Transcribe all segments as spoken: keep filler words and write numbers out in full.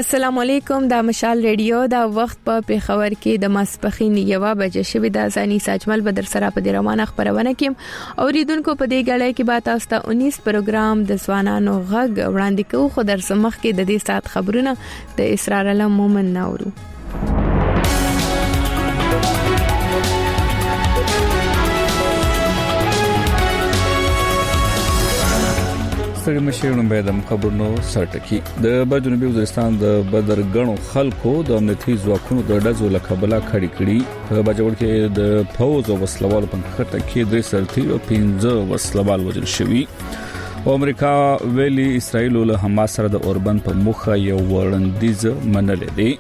السلام علیکم، دا مشال ریډیو دا وخت په پیښور کې د ماسپخین یوه بجې شوې د ځاني ساجمل بدر سره په دې روانه خبرونه کې اوریدونکو په دې غړې کې به تاسو ته انیس پروګرام د ځوانانو غږ وړاندې کوو، خو در سمخ کې د دې سات خبرونه د اسرار الله مومن نورو. ستړي مشرونو به د خبرونو سرټکی د جنوبي وزیرستان د بدرګنو خلکو د امنیتي ځواکونو د ډزو لکبلا کړي کړي په باجوړ کې د فوز او وسلوال په خټه کې د سرتي او پنځه وسلوال وژل شوي. امریکا ویلي اسرائیل له حماس سره د اوربند په مخه یو وړاندیز منلې دي.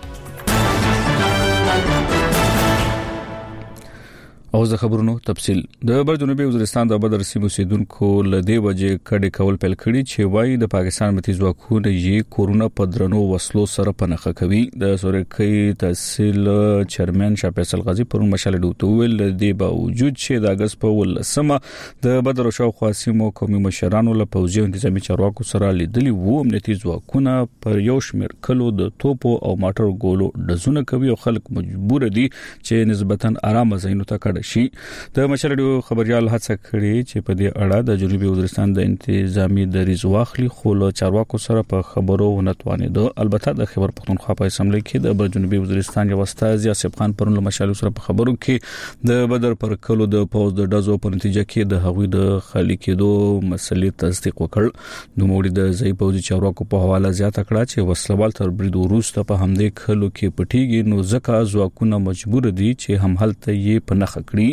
او زه خبرونو تفصیل د بر جنوبي وزیرستان د بدر سیمو سیدونکو لدی وجه کډه کول پیل کړي چې وایي د پاکستان متي ځواکونه یې کورونا پدرنو وسلو سره پنخه کوي. د سورکۍ تحصیل چیرمن شاه فیصل غازی پر مشال دوتوول د باوجود چې د اگست په ولسمه د بدر او شاوخوا سیمو قومي مشرانو له پوځي انتظامی چارواکو سره لیدلي وو. امنیتي ځواکونه پر یو شمېر کلو د توپو او ماټر ګولو دزونه کوي او خلک مجبور دي چې نسبتاً آرام ځایونو ته کډه شي. د مشرډو خبريال هڅه کړې چې په دې اړه د جنوبي وزیرستان د انتظامی دریز واخلي، خو له چارواکو سره په خبرو ونتوانې ده. البته د خبر پښتونخوا په اسمبلی کې د جنوبي وزیرستان یو استاد یاسف خان پرون له مشالو سره په خبرو کې د بدر پر کلو د پوز د دزو په نتیجه کې د هغوی د خالي کېدو مسلې تصدیق وکړ. نو موږ د ځای پوزي چارواکو په حواله زیاته کړه چې وسلوال تر برید وروسته په همدې کلو کې پټیږي، نو ځکه ځواکونه مجبور دي چې هم هلته یې په نخ کړي.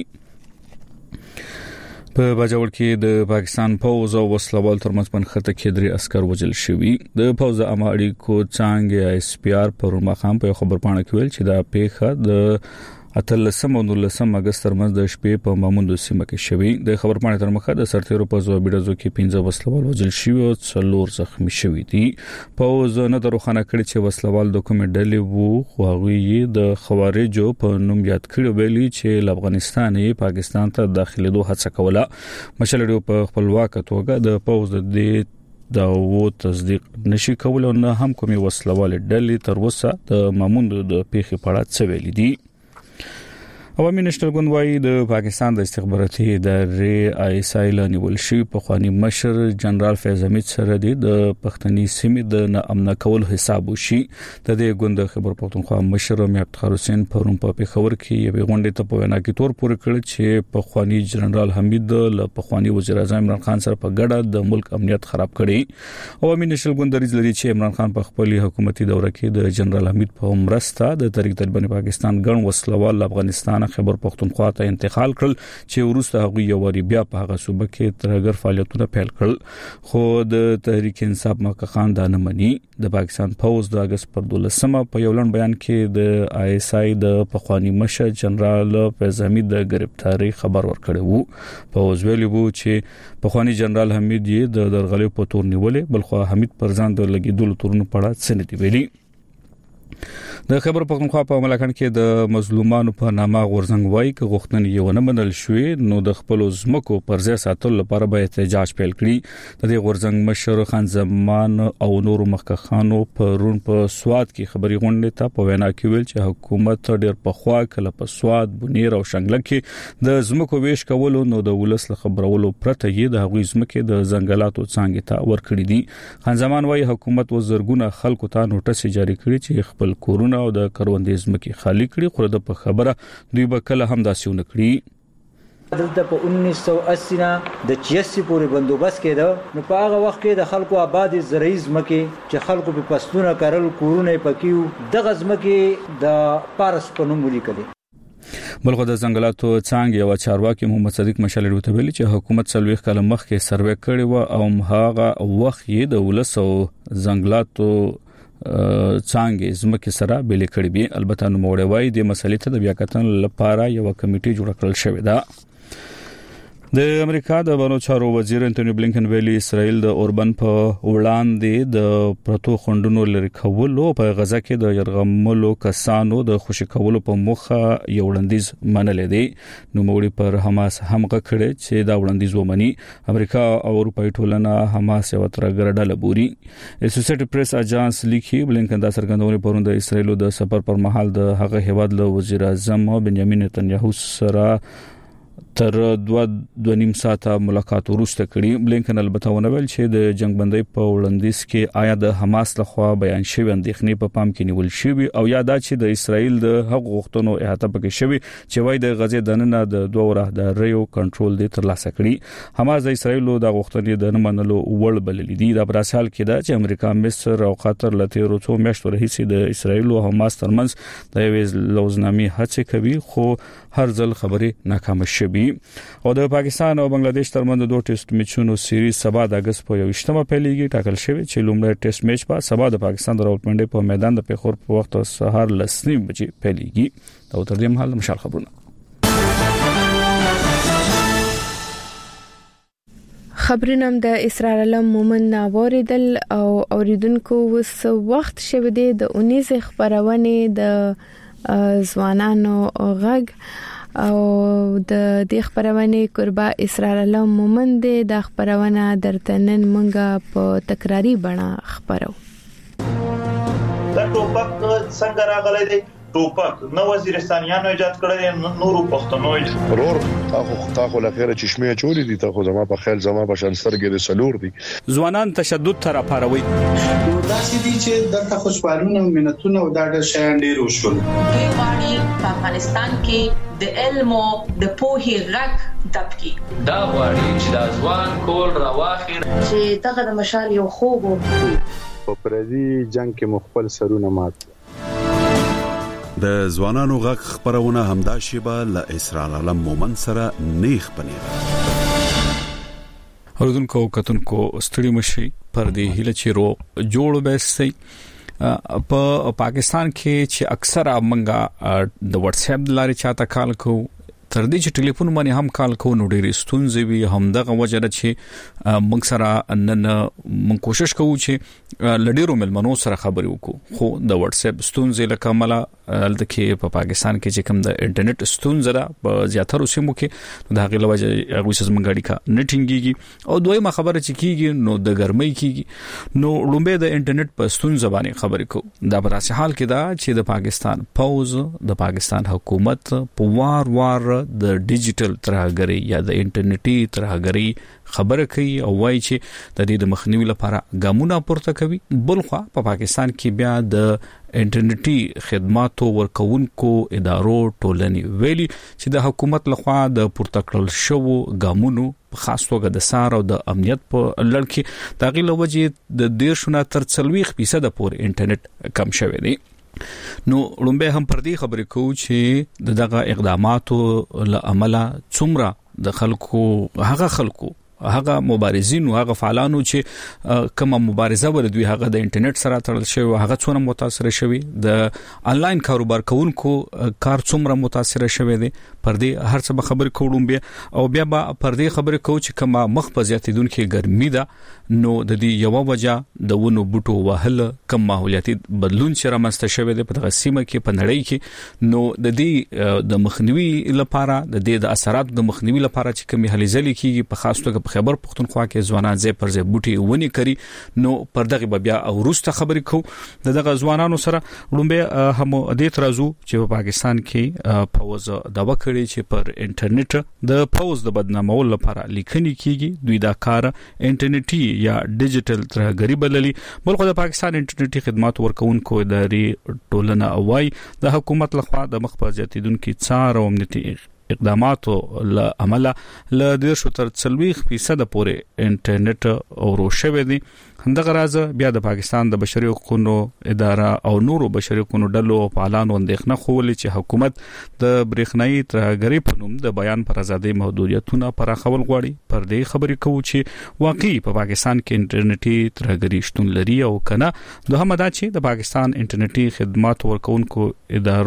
په باجوړ کې د پاکستان پوز او وسلوال ترمنځ پنخته کې درې عسكر وژل شوي. د پوز د امر اړیکو څنګه اس پی آر پر مخام په خبر پاڼه کې ویل چې دا پیښه د اتلسم او نولسم اگست ترمنځ د شپې په ماموند سیمه کې شوي. د خبر پاڼې تر مخه د سرتیرو په زوبیډزو کې پنځه وسلوال وژل شوي او څلور زخمی شوي دي. پوز نه دروخانه کړي چې وسلوال د کومې ډلې وو، خو هغه د خوارجو په نوم یاد کړي ویلي چې له افغانستان یې پاکستان ته داخليدو هڅه کوله. مشلډو په خپلواک توګه د پوز د دې دا و تصدیق نشي کولای، نه هم کومي وسلوال ډلې تر اوسه د ماموند د پیښې په اړه څه ویلي دي. عوامي نشنل ګوند وايي د پاکستان د استخباراتي ادارې آی اس آی لنیول شي په خواني مشر جنرال فیض حمید سره د پښتني سیمې د نامن کول حساب وشي. د دې ګوند خبر پښتونخوا مشر میا افتخار حسین پرون په پیښور کې یو غونډه ته په وینا کې تور پورې کړ چې په خواني جنرال حمید له پخوانی وزیر اعظم عمران خان سره په ګډه د ملک امنیت خراب کړي. عوامي نشنل ګوند دریځ لري چې عمران خان په خپل حکومتي دوره کې د جنرال حمید په مرسته د تحریک طالبان پاکستان ګڼ وسلوال افغانستان خبر پښتونخوا ته انتقال کړل چې وروسته هغه یو وری بیا په هغه صوبه کې ترګر فعالیتونه پیل کړل، خو د تحریک انصاف مکه خان دا نه مني. د پاکستان پوز د اگست پر دولسمه په یو لړ بیان کې د آی اس آی د پخوانی مشر جنرال فیض حمید د گرفتاری خبر ورکړی وو. پوز ویلي وو چې پخوانی جنرال حمید یې د درغلې په تور نیولې، بلخو حمید پر ځان د لګیدلو تورونو په اړه څه نه دی ویلي. د خبر پښتونخوا په ملکان کې د مظلومانو په نامه غورځنګ وای کې غوښتنې یو نه منل شوې، نو د خپل زمکو پر ځای ساتلو لپاره به احتجاج پیل کړي. د دې غورځنګ مشر خان زمان او نور مخکخانو پرون په سواد کې خبري غونډه ته په وینا کې ویل چې حکومت ډېر په خوا کله په سواد بنیر او شنګله کې د زمکو ویش کولو، نو د ولس له خبرولو پرته یې د هغوی زمکه د ځنګلاتو څنګه ته ورکړي دي. خان زمان وای حکومت وزرګونه خلکو ته نوټس جاری کړی چې خپل کورونه او د کروندې زمکه خالی کړي، خو د په خبره دوی به کله هم داسې ونه کړي. دلته په انیس سو اسی نه د چیاسي پورې بندوبست کېده، نو په هغه وخت کې د خلکو آبادی زرعي زمکه چې خلکو په فصلونه کارل کورونه پکیو دغه زمکه د پارس په نوم ولیکلي. بلخو د ځنګلاتو څنګه یو چارواکي محمد صدیق مشال ورته ویلي چې حکومت څلويخ کال مخکې سروې کړی و او هغه وخت یې د ولسو ځنګلاتو څنګه زمکه سره بیل کړي بي. البته نو موړوي د مسلې ته د بیا کتن لپاره یو کمیټه جوړ کړل شوې ده. د امریکا د بانو چارو وزیر انټونی بلینکن ویلي اسرائیل د اوربن په وړاندې د پروتو خندونو لري کولو په غزا کې د يرغملو کسانو د خوشی کولو په مخه یو وړاندیز منلې دي. نو موږ پر حماس هم غکړي چې دا وړاندیز ومني. امریکا او اروپای ټولنه حماس یو تر ګرډه لبوري. اسوسییټډ پریس اژانس لیکي بلینکن دا څرګندونه پروند د اسرائیل د سفر پر مهال د هغه هیواد له وزیر اعظم بنیامین نتنیاهو سره تر دوه دوه نیم ساعته ملاقات ورسته کړي. بلینکن البته ونویل چې د جنگ بندۍ په وړاندیز کې آیا د حماس لخوا بیان شوی اندېښنې په پام کې نیول شوی او یا دا چې د اسرائیل د حق غوښتنو احاطه پکې شوی چې وای د غزې دننه د دوه راهداریو کنټرول دی تر لاسه کړي. حماس د اسرائیل د غوښتنې د نه منلو وړ بللې دي. دا پر اساس کې دا چې امریکا مصر او قطر لته روتو میاشتو راهیسې د اسرائیل او حماس ترمنځ د یوې لوزنامې هڅه کوي خو هر ځل خبرې ناکام شوي. او د پاکستان او بنگلاديش ترمنځ دوه ټیسټ میچونو سیریز سبا د اگست په یوشتمه پیلېږي. ټاکل شوی چې لومړی ټیسټ میچ په سبا د پاکستان د راولپنډي په میدان د پیښور په وخت سهار لسنی بجې پیلېږي. دا تر دې مهال مشال خبرونه. خبرونه د اسرار علم مومن ناوریدل او اوریدونکو وس وخت شوه د اونیز خبرونه د ځوانانو غږ او د دې خبرونه قربا اسرار علم مومن د خبرونه درتنن منګه په تکراری بڼه خبرو. دا ټوپک څنګه راغلی دی؟ ټوپک نو وزیرستانیانو ایجاد کړی نورو پښتنو ورور تاسو تاسو لخيره چشمه چولې دي تاسو زما په خیال زما په شانسترګې د سلور دي. ځوانان تشدد تر پاروي دا سدي چې د خوشحالونه مينتونه او دا د شیان ډیر وشول. دوی غواړي په افغانستان کې د علم او د پوهې غږ دبکي. دا غواړي چې د ځوان کول راواخیر چې دغه د مشال یو خوب په پردي جنگ کې مخبل سرونه مات. د ځوانانو غږ خبرونه همدا شیبه ل اسرار علم مومن سره نیخ پنیره. اوردونکو کتونکو ستړي مشي پر دې هله چیرو جوړ بسي په پاکستان کې چې اکثره منګه د واتس اپ لاري چاته کال کو تر دې چې ټلیفون باندې هم کال کو نو ډېری ستونزې وي. هم دغه وجه ده چې موږ سره نن موږ کوشش کوو چې لډیرو ملمنو سره خبرې وکړو خو د واتس اپ ستونزې لکه مله الته کې په پاکستان کې چې کوم د انټرنیټ ستونزې ده په زیاتره سیمو کې نو د هغې لوجه هغه څه زموږ اړیکه نه ټینګيږي. او دویمه خبره چې کیږي نو د ګرمۍ کیږي نو لومبه د انټرنیټ په ستونزې باندې خبرې کوو. دا په داسې حال کې ده چې د پاکستان پوز د پاکستان حکومت په وار وار د ډیجیټل ترهګری یا د انټرنیټي ترهګری خبره کوي او وایي چې د دې د مخنیوي لپاره ګامونه پورته کوي. بلخوا په پاکستان کې بیا د انټرنیټي خدماتو ورکوونکو ادارو ټولنې ویلي چې د حکومت لخوا د پورته کړل شوو ګامونو په خاص توګه د سار او د امنیت په لړ کې د غیله وجې د ډیر شونه تر څلويخ فیصد پورې انټرنیټ کم شوی دی. نو لومبه هم پر دې خبرې کوو چې دغه اقداماتو له عمله څومره د خلکو هغه خلکو هغه مبارزین او هغه فعالانو چې کومه مبارزه ور دوی هغه د انټرنیټ سره تړل شوی هغه څونه متاثر شوی د انلاین کاروبار کوونکو کار څومره متاثر شوی دی پر دې هر څه خبر کوم بیا او بیا پر دې خبرې کوو چې کومه مخ په زیاتیدونکو ګرمي ده نو د دې یو وجه د ونو بوټو وهل کم ماحولیاتي بدلون چې رامنځته شوی دی په دغه سیمه کې په نړۍ کې نو د دې د مخنیوي لپاره د دې د اثراتو د مخنیوي لپاره چې کومې هلې ځلې کیږي په خاص توګه خبر پښتونخوا کې ځوانان زې پر زې بوټي ونی کوي نو پر دغه بیا او روسته خبرې کوو دغه ځوانانو سره لومبه هم د ترازو چې په پاکستان کې فوز د وکړي چې پر انټرنیټ د فوز د بدنامولو لپاره لیکنې کیږي دوی دا کار انټرنیټي یا ډیجیټل ترهګری بللي. بلخو د پاکستان انټرنیټي خدمات ورکوونکو ادارې ټولنه اوای د حکومت لخوا د مخ په زیاتیدونکو څار او امنیتي اقداماتو له عمله له ډیر شو تر څلويخ فیصد پورې انټرنیټ اورو شوی دی. همدغه راز بیا د پاکستان د بشري حقوقو اداره او نورو بشري حقوقو ډلو په اعلان وندښنه خوولې چې حکومت د برېښنايي ترهګری په نوم د بیان پر ازادي محدودیتونه پراخول غواړي. پر دې خبرې کوو چې واقعي په پاکستان کې انټرنیټي ترهګری شتون لري او کنه. دوهم دا چې د پاکستان انټرنیټي خدمات ورکوونکو ادارو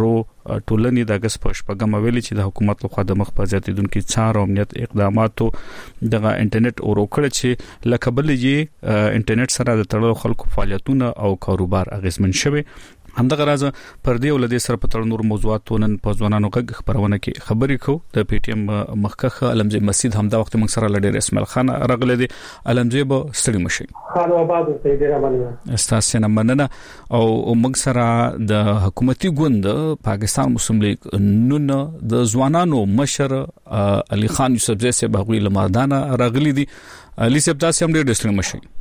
ټولنې د اگست په شپږم ویلي چې د حکومت لخوا د مخ په زیاتیدونکو څار او امنیت اقداماتو دغه انټرنیټ اورو کړ چې لکه بل یې انټرنیټ سره د تړلو خلکو فعالیتونه او کاروبار اغیزمن شوي. همدغه راز پر دې ولدي سره په تړ نور موضوعاتو نن په ځوانانو کې خبرونه کې خبرې کو. د پی ټی ایم مخکخه علمزی مسجد همدا وخت موږ سره لډیر اسماعیل خان راغله دي. علمزی به ستړي مشي خالو آباد ته ډیر مننه استاسو نه مننه او موږ سره د حکومتي ګوند پاکستان مسلم لیگ نن د ځوانانو مشر علي خان یوسف زئی صاحب غوی لمردانه راغلي دي. علي صاحب تاسو هم ډیر ستړي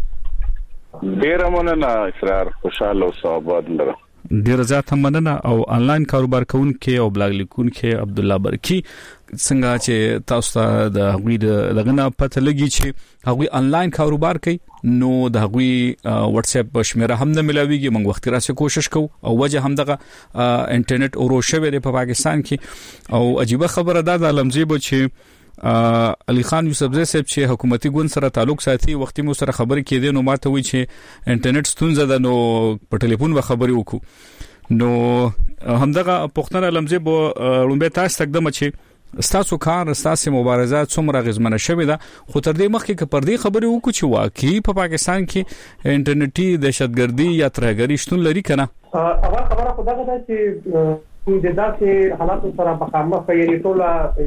مشي. ډیر مننه اسرار خوشاله او آباد لره. ډیر زیات مننه. او انلاین کاروبار کوونکې او بلاګ لیکونکې عبد الله برکی څنګه چې تاسو ته د غوی دغه نه پته لګی چې هغوی انلاین کاروبار کوي نو د غوی واتس اپ شمیره هم نه ملاويږي. موږ وخت راځي کوشش کوو او وجه هم دغه انټرنیټ اورو شوی دی په پاکستان کې. او عجیب خبره ده د علمزی به چې علي خان یوسف زئی صاحب چې حکومتي ګوند سره تعلق ساتي وخت مو سره خبرې کېدې نو ماته وی چې انټرنیټ ستونزه ده نو په ټلیفون به خبرې وکړو. نو همدغه پښتنه علمزی به لومبه تاسو تقدم چې ستاسو کار ستاسو مبارزات څومره غزمنه شوې ده خو تر دې مخکې کې پر دې خبرې وکړو چې واقعي په پاکستان کې انټرنیټي دهشتګردي یا ترهګري شتون لري کنه. اول خبره خو دا ده چې د داسې حالاتو سره مخامخ یې ټوله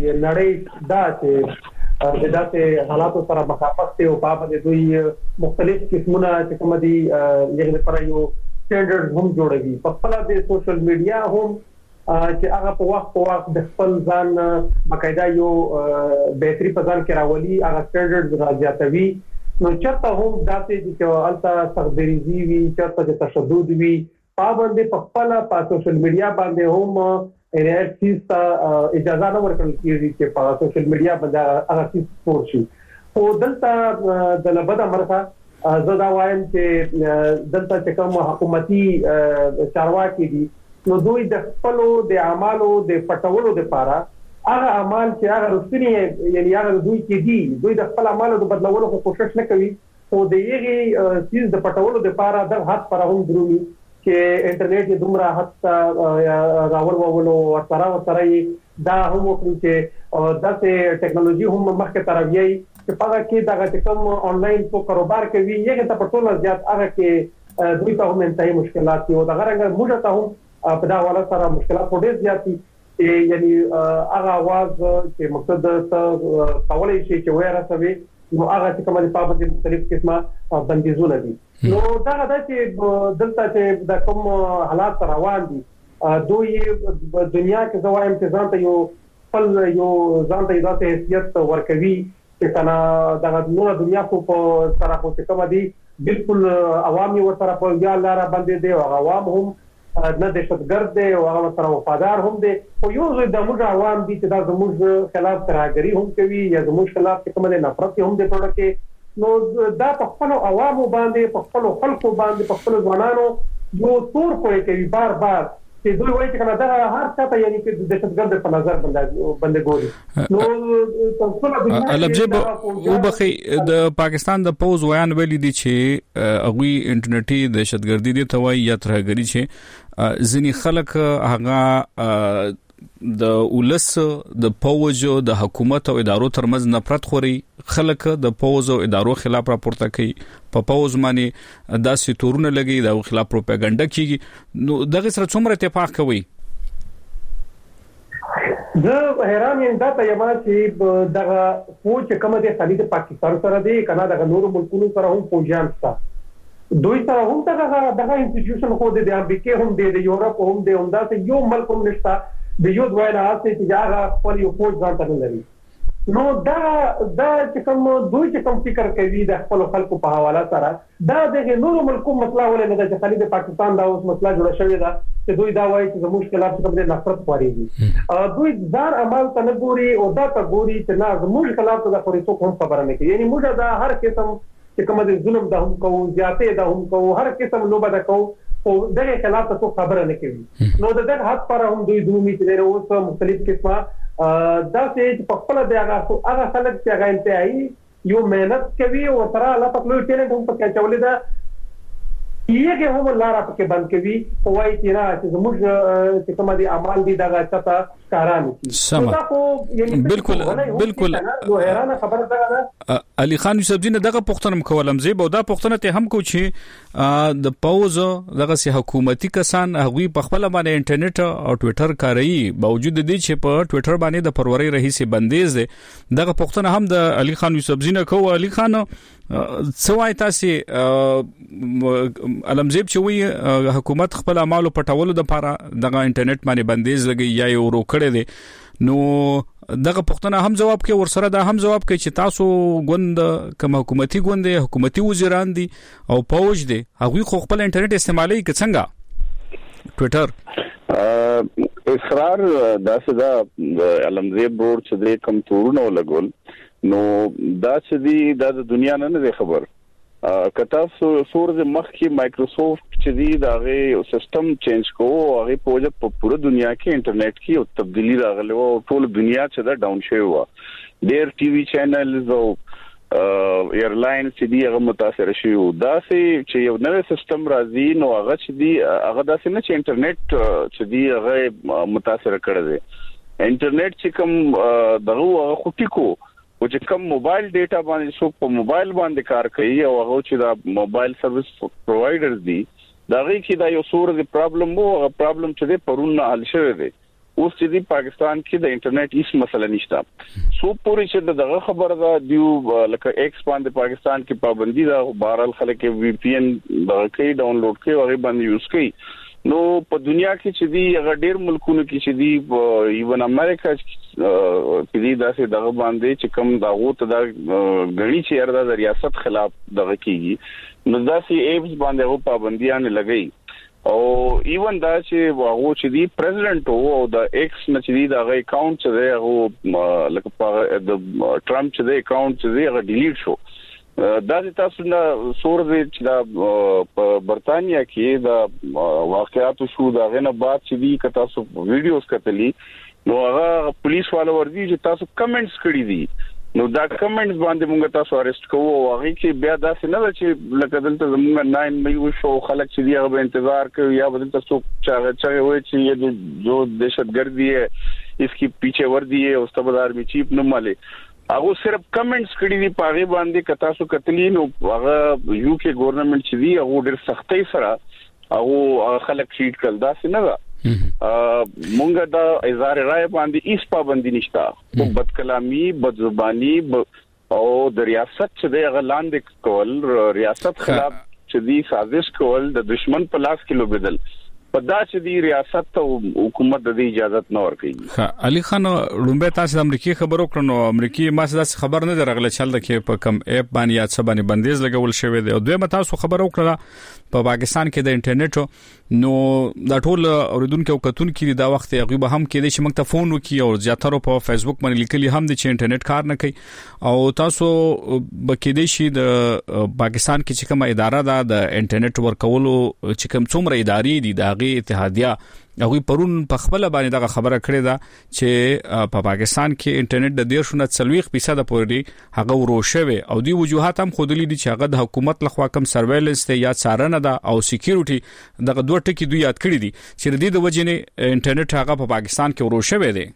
نړۍ دا چې د داسې حالاتو سره مخامخ دي او په هغه دوی مختلف قسمونه چې کوم دي یغه پر یو سټانډرډ هم جوړوي. په خپل د سوشل میډیا هم چې هغه په وخت په وخت د خپل ځان بقاعده یو بهتري په ځان کې راولي هغه سټانډرډ راځي. نو چرته هم داسې چې الته تقدیري وي چرته د تشدد وي پابندي په خپل په سوشل میډیا باندې هم ان سیستا اجازه نه ورکړل کیږي چې په سوشل میډیا باندې هغه سیس پور شي. او دلته د لبدا مرخه زه دا وایم چې دلته چې کوم حکومتي چارواکي دي نو دوی د خپل د اعمالو د پټولو لپاره هغه اعمال چې هغه رسمي یعنی هغه دوی کې دي دوی د خپل اعمالو د بدلولو کوشش نه کوي او د یغي سیس د پټولو لپاره د حد پر هم درومي چې انټرنیټ یې دومره حتی راول وولو او سره سره دا هم وکړي چې داسې ټیکنالوژي هم مخکې تروي چې په هغه کې دا کوم انلاین په کاروبار کوي یغه ته په ټول زیات هغه کې دوی ته هم انتهایی مشکلات دي او دا غرنګ موږ ته هم په دا حواله سره مشکلات ډېر زیات دي. یعنی هغه आवाज چې مقصد ته کولای شي چې وایي راځي نو هغه چې کومه په باندې مختلف قسمه بندیزونه دي. نو دا غدا چې دلته چې د کوم حالات روان دي دوی دنیا کې زوایم چې ځان ته یو خپل یو ځان ته د حیثیت ورکوي چې کنا دا نو دنیا کو په سره کو چې کوم دي بالکل عوامي ور سره په یا لار باندې دي او عوام هم نه دهشتګرد دي او هغه سره وفادار هم دي خو یو ځای د موږ عوام دي چې دا زموږ خلاف ترهګري هم کوي یا زموږ خلاف کوم نه نفرت هم دي ټوټه کې نو دا په خپل عوامو باندې په خپل خلکو باندې په خپل ځوانانو یو تور کوي کوي بار بار چې دوی وایي چې کنه دا هر څه ته یعنی چې دهشتګرد په نظر باندې باندې ګوري. نو څنګه البجب او بخي د پاکستان د پوز ویان ویلي دي چې اغوی انټرنیټي دهشتګردي دي توای یا ترهګري چې ځینی خلک هغه د ولس د پوز او د حکومت او ادارو ترمنځ نفرت خوري خلک د پوز او ادارو خلاف راپورته کوي په پوز باندې داسې تورونه لګي د خلاف پروپاګاندا کیږي نو دغه سره څومره اتفاق کوي. زه حیران یم دا ته یما چې دغه فوج کومه د خلیج پاکستان سره دی کنه دغه نور ملکونو سره هم فوجان شته دوی سره هم دغه دغه انسټیټیوشن خو د امریکا هم دی د یورپ هم دی هم دا یو ملک هم نشته د یو دوه نه اسې چې هغه خپل یو فوج ځان ته لري. نو دا دا چې کوم دوی چې کوم فکر کوي د خپل خلکو په حواله سره دا د نورو ملکو مسله ولې نه ده چې خلیج پاکستان دا اوس مسله جوړه شوې ده چې دوی دا وایي چې زموږ خلاف کوم د نفرت خوريږي دوی ځار عمل ته نه ګوري او دا ته ګوري چې نه زموږ خلاف د خوري څوک هم خبره نه کوي. یعنی موږ دا هر قسم چې کوم د ظلم د هم کوو زیاتې د هم کوو هر قسم نو بد کوو او دغه خلاف څه خبره نه کوي. نو د دغه حد پر هم دوی دومي چې اوس مختلف قسمه دا چې په خپل د هغه هغه خلک چې هغه انتهایی یو مهنت کوي او تر الله په لوی ټیلنټ هم پکې چولې ده یګه هم لار په بند کوي او وايي چې نه چې موږ چې کوم دي اعمال دي دا چاته کاران سم بالکل بالکل نو حیرانه خبره ده علي خان یوسف دین دغه پښتنم کولم زی به دا پښتنه ته هم کو چې د پاوز دغه سي حکومتي کسان هغوی په خپل باندې انټرنیټ او ټوئیټر کاروي باوجود د دې چې په ټوئیټر باندې د فروری رئیس بندیز دي دغه پښتنه هم د علي خان یوسف دین کو علي خان سوای تاسو علمزیب چې وی حکومت خپل اعمال پټولو د لپاره دغه انټرنیټ باندې بندیز لګي یا یو ورو کړی دي نو دغه پښتنه هم جواب کوي ورسره دا هم جواب کوي چې تاسو غوند کوم حکومتي غوند حکومتي وزیران دي او پوج دي هغه خو خپل انټرنیټ استعمالي کې څنګه ټوئیټر اصرار داسې دا علمزیب بورډ چې د کم تورونو لګول نو دا چې دی د دنیا نه نه خبر کتا سور د مخ کې مایکروسافټ چې دی داغه سیستم چینج کوو هغه پروژه په پوره دنیا کې انټرنیټ کې او تبدیلی راغله او ټول دنیا چې دا ډاون شوی و ډیر ټي وي چینلز او ایرلاین چې دی هغه متاثر شي او دا چې یو نوې سیستم راځي نو هغه چې دی هغه داسې نه چې انټرنیټ چې دی هغه متاثر کړی دی انټرنیټ چې کوم دغه هغه خټیکو او چې کوم موبایل ډیټا باندې څوک په موبایل باندې کار کوي او هغه چې دا موبایل سرویس پرووایډرز دي دا غي کې دا یو سور د پرابلم وو هغه پرابلم چې د پرون حل شوی دی اوس چې د پاکستان کې د انټرنیټ هیڅ مسله نشته سو پوری چې دغه خبره ده دیو لکه ایکس باندې پاکستان کې پابندي ده بهرال خلک وی پی ان دغه کې ډاونلوډ کوي او هغه باندې یوز کوي نو په دنیا کې چې دی هغه ډېر ملکونو کې چې دی ایون امریکا کې دی داسې دغه باندې چې کوم دغه ته د غړي چې د ریاست خلاف دغه کیږي نو داسې ایپس باندې هغه پابندیان لګي او ایون دا چې هغه چې دی پریزیدنت او د ایکس نه چې دی دغه اکاونټ چې دی هغه لکه د ټرمپ چې دی اکاونټ چې دی هغه ډیلیټ شو دا د تاسو نه سور دی چې دا په برتانیا کې دا واقعیت شو دا غنه بعد چې دی که تاسو ویډیوز کتلی نو هغه پولیس والو وردي چې تاسو کمنټس کړی دي نو دا کمنټس باندې موږ تاسو اریسټ کوو او هغه کې بیا داسې نه چې لکه دلته زموږ ناین مې وشو خلک چې دی هغه انتظار کوي یا بدل تاسو چاغه چاغه وای چې یہ جو دهشتګردي ہے اس کی پیچھے وردی ہے او استبدار می چیپ نه مالي هغه صرف کمنټس کړی دي پاغه باندې کتا سو کتلی نو هغه یو کې ګورنمنت چې دی هغه ډېر سختۍ سره هغه خلک شیټ کړل دا څنګه مونږ دا اظهار رائے باندې هیڅ پابندي نشته او بد کلامی بد زبانی او د ریاست چې دی هغه لاندې کول ریاست خلاف چې دی سازش کول د دشمن په لاس کې لوبدل پدا چې دی ریاست او حکومت د اجازه نه ورکړي ها علي خان لومبه تاسو د امریکای خبرو کړنو امریکای ما څه خبر نه درغله چل د کې په کم اپ باندې یا څه باندې بندیز لګول شوی دی او دوی متا تاسو خبرو کړله په پاکستان کې د انټرنیټ نو دا ټول اوریدونکو کتون کې دا وخت هغه به هم کې چې موږ ته فون وکي او زیاتره په فیسبوک باندې لیکلي هم دي چې انټرنیټ کار نه کوي او تاسو بکې دي شي د پاکستان کې چې کومه اداره ده د انټرنیټ ورکولو چې کوم څومره ادارې دي دا اتحادیه هغه پرون په خپل باندې دغه خبره کړې ده چې په پاکستان کې انټرنیټ د ډیر شونه څلويخ فیصد پورې هغه ورو شوی او دی وجوهات هم خودلی دي چې هغه د حکومت لخوا کم سرویلنس ته یا څارنه ده او سکیورټي دغه دوه ټکي دوی یاد کړی دي چې د دې د وجې نه انټرنیټ هغه په پاکستان کې ورو شوی دی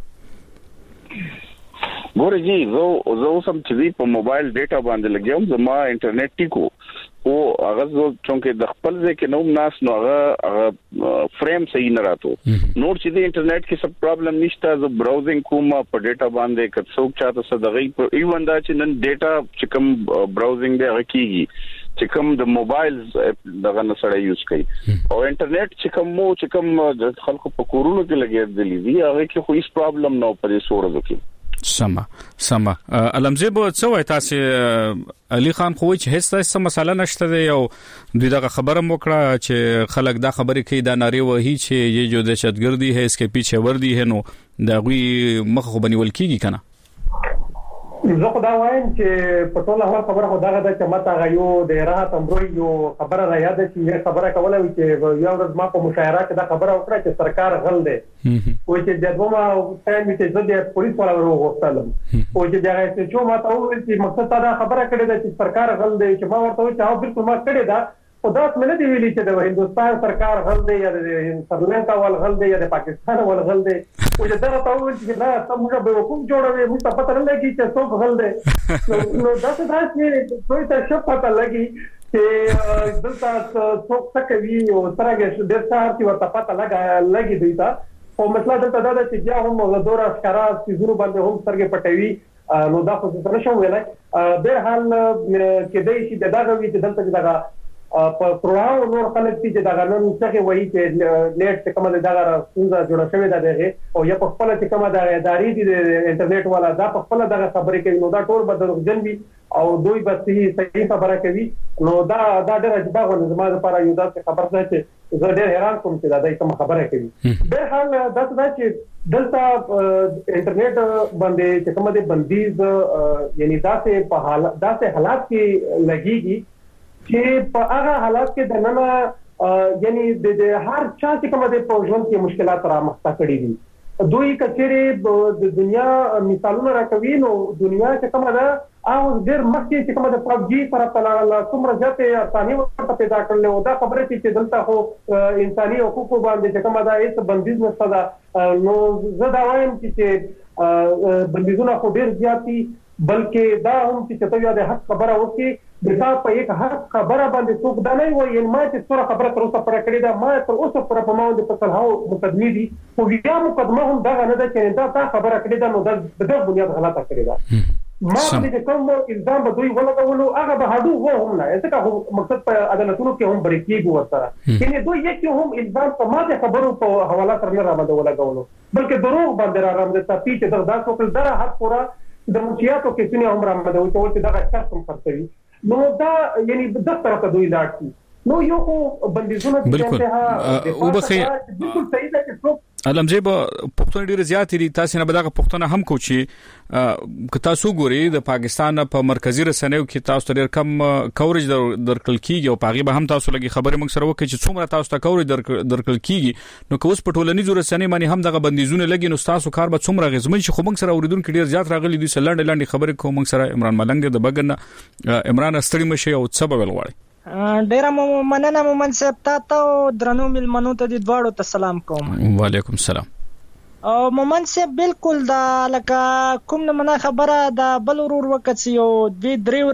ګورې جی زه زه سم چې په موبایل ډیټا باندې لګیام زما انټرنیټ ټیکو او هغه زه څنګه د خپل ځای کې نو ناس نو هغه فریم صحیح نه راتو نور چې د انټرنیټ کې څه پرابلم نشته زه براوزینګ کوم په ډیټا باندې که څوک چاته صدغې ایون دا چې نن ډیټا چې کوم براوزینګ دی هغه کیږي چې کوم د موبایلز دغه نسړی یوز کوي او انټرنیټ چې کوم مو چې کوم خلکو په کورونو کې لګیدلی دي هغه کې خو هیڅ پرابلم نه پرې سورځو کې سما سما علمزیب څه وای تاسو علي خان خو چې هیڅ څه مسله نشته دی او دوی دغه خبره موکړه چې خلک دا خبرې کوي دا ناری وਹੀ چې یہ جو دهشتګردي ہے اس کے پیچھے وردی ہے نو دا غوي مخ خو بنول کیږي کنه زه خو دا وایم چې په ټول هغه خبره خو دغه د چمت هغه یو د راحت امروي یو خبره را یاد شي یو خبره کوله چې یو ورځ ما په مشاعره کې دا خبره وکړه چې سرکار غل دی او چې د دوما ټایم چې د پولیس ولا ورغوښتل او چې دا چې ما ته وویل چې مقصد دا خبره کړې ده چې سرکار غل دی چې ما ورته وویل چې او بالکل ما کړې ده خدای مې دی ویلي چې د هندستان سرکار غل دی یا د سرلنکا ول غل دی یا د پاکستان ول غل دی او چې دا ته وایي چې دا څنګه به حکومت جوړوي موږ ته پته نه لګي چې څوک غل دی نو دا څه راځي دوی ته څه پته لګي چې دلته څوک څه کوي او څنګه ډېر څه هر څه ورته پته لګي دی تا او مطلب دلته دا چې بیا هم غدور اشکارا سيزونو باندې هم سرګې پټوي نو دا خو څه نشو ویلای به حال کې دای شي دا غوي چې دلته دا په پروګرام نور خلک چې دا نن څنګه وایي چې نیټ څخه کومه دا څنګه جوړه شوې ده دغه او یا په خپل چې کومه دا ادارې دي انټرنیټ والا دا په خپل دغه خبرې کوي نو دا ټول به دروغجن وي او دوی به صحیح خبره کوي نو دا دا ډېر عجیب غوښنه زما لپاره یو دا خبر ده چې زه ډېر حیران کوم چې دا دای کوم خبره کوي به حال دا څه چې دلته انټرنیټ باندې چې کومه د بندیز یعنی دا څه په حالت دا څه حالات کې لګيږي چې په هغه حالات کې د نن یعنی د هر چا چې کومه د پروژن کې مشکلات را مخته کړې دي دوی کچېره د دنیا مثالونه راکوي نو دنیا چې کومه ده او ډېر مخکې چې کومه د فایو جی سره په څومره ځته اساني ورته پیدا کړل او دا خبره چې دلته خو انساني حقوقو باندې چې کومه ده هیڅ بندیز نشته ده نو زه دا وایم چې بندیزونه خو ډېر زیاتی بلکې دا هم چې ته یو د حق خبره وکړي دا په یک حق خبره باندې څوک دا نه وایي ما چې څوره خبره تر اوسه پر کړې ده ما تر اوسه پر په ما باندې په صلاح مقدمه دي خو بیا مقدمه هم دا نه ده چې دا تا خبره کړې ده نو دا د دې بنیاد غلطه کړې ده ما باندې کوم الزام به دوی ولګولو هغه به هډو و هم نه ځکه مقصد په عدالتونو کې هم بریکيږي ورسره یعنی دوی یې هم الزام په ماده خبرو په حواله سره نه را باندې ولګولو بلکې دروغ باندې را باندې تپی چې دا څوک دره حق پورا د منشياتو کې څنګه هم را باندې وته چې دا څه کوم فرضوي نو دا یعنی د طرفه دوی لاړ نو یو خو بندیزونه بالکل او بخي بالکل صحیح ده چې علمجيب پښتون ډیر زیات دي تاسو نه بداغه پښتون هم کو چې که تاسو ګوري د پاکستان په مرکزی رسنیو کې تاسو ډیر کم کورج درکل کیږي او پاغي به هم تاسو لګي خبره موږ سره وکړي چې څومره تاسو ته کورج درکل کیږي نو که اوس په ټولنیزو رسنیو باندې هم دغه بندیزونه لګي نو تاسو کار به څومره غزمن شي خو موږ سره اوریدونکو ډیر زیات راغلي دي سلند لاندې خبره کوم موږ سره عمران ملنګ د بګن عمران استړی مشي او سبب ولوړي ډیر مننه مومن صاحب تاسو درنو ملمنو ته د دواړو ته سلام کوم وعلیکم السلام او مومن صاحب بالکل دا لکه کوم نه منه خبره دا بل ورور وکړ یو د درې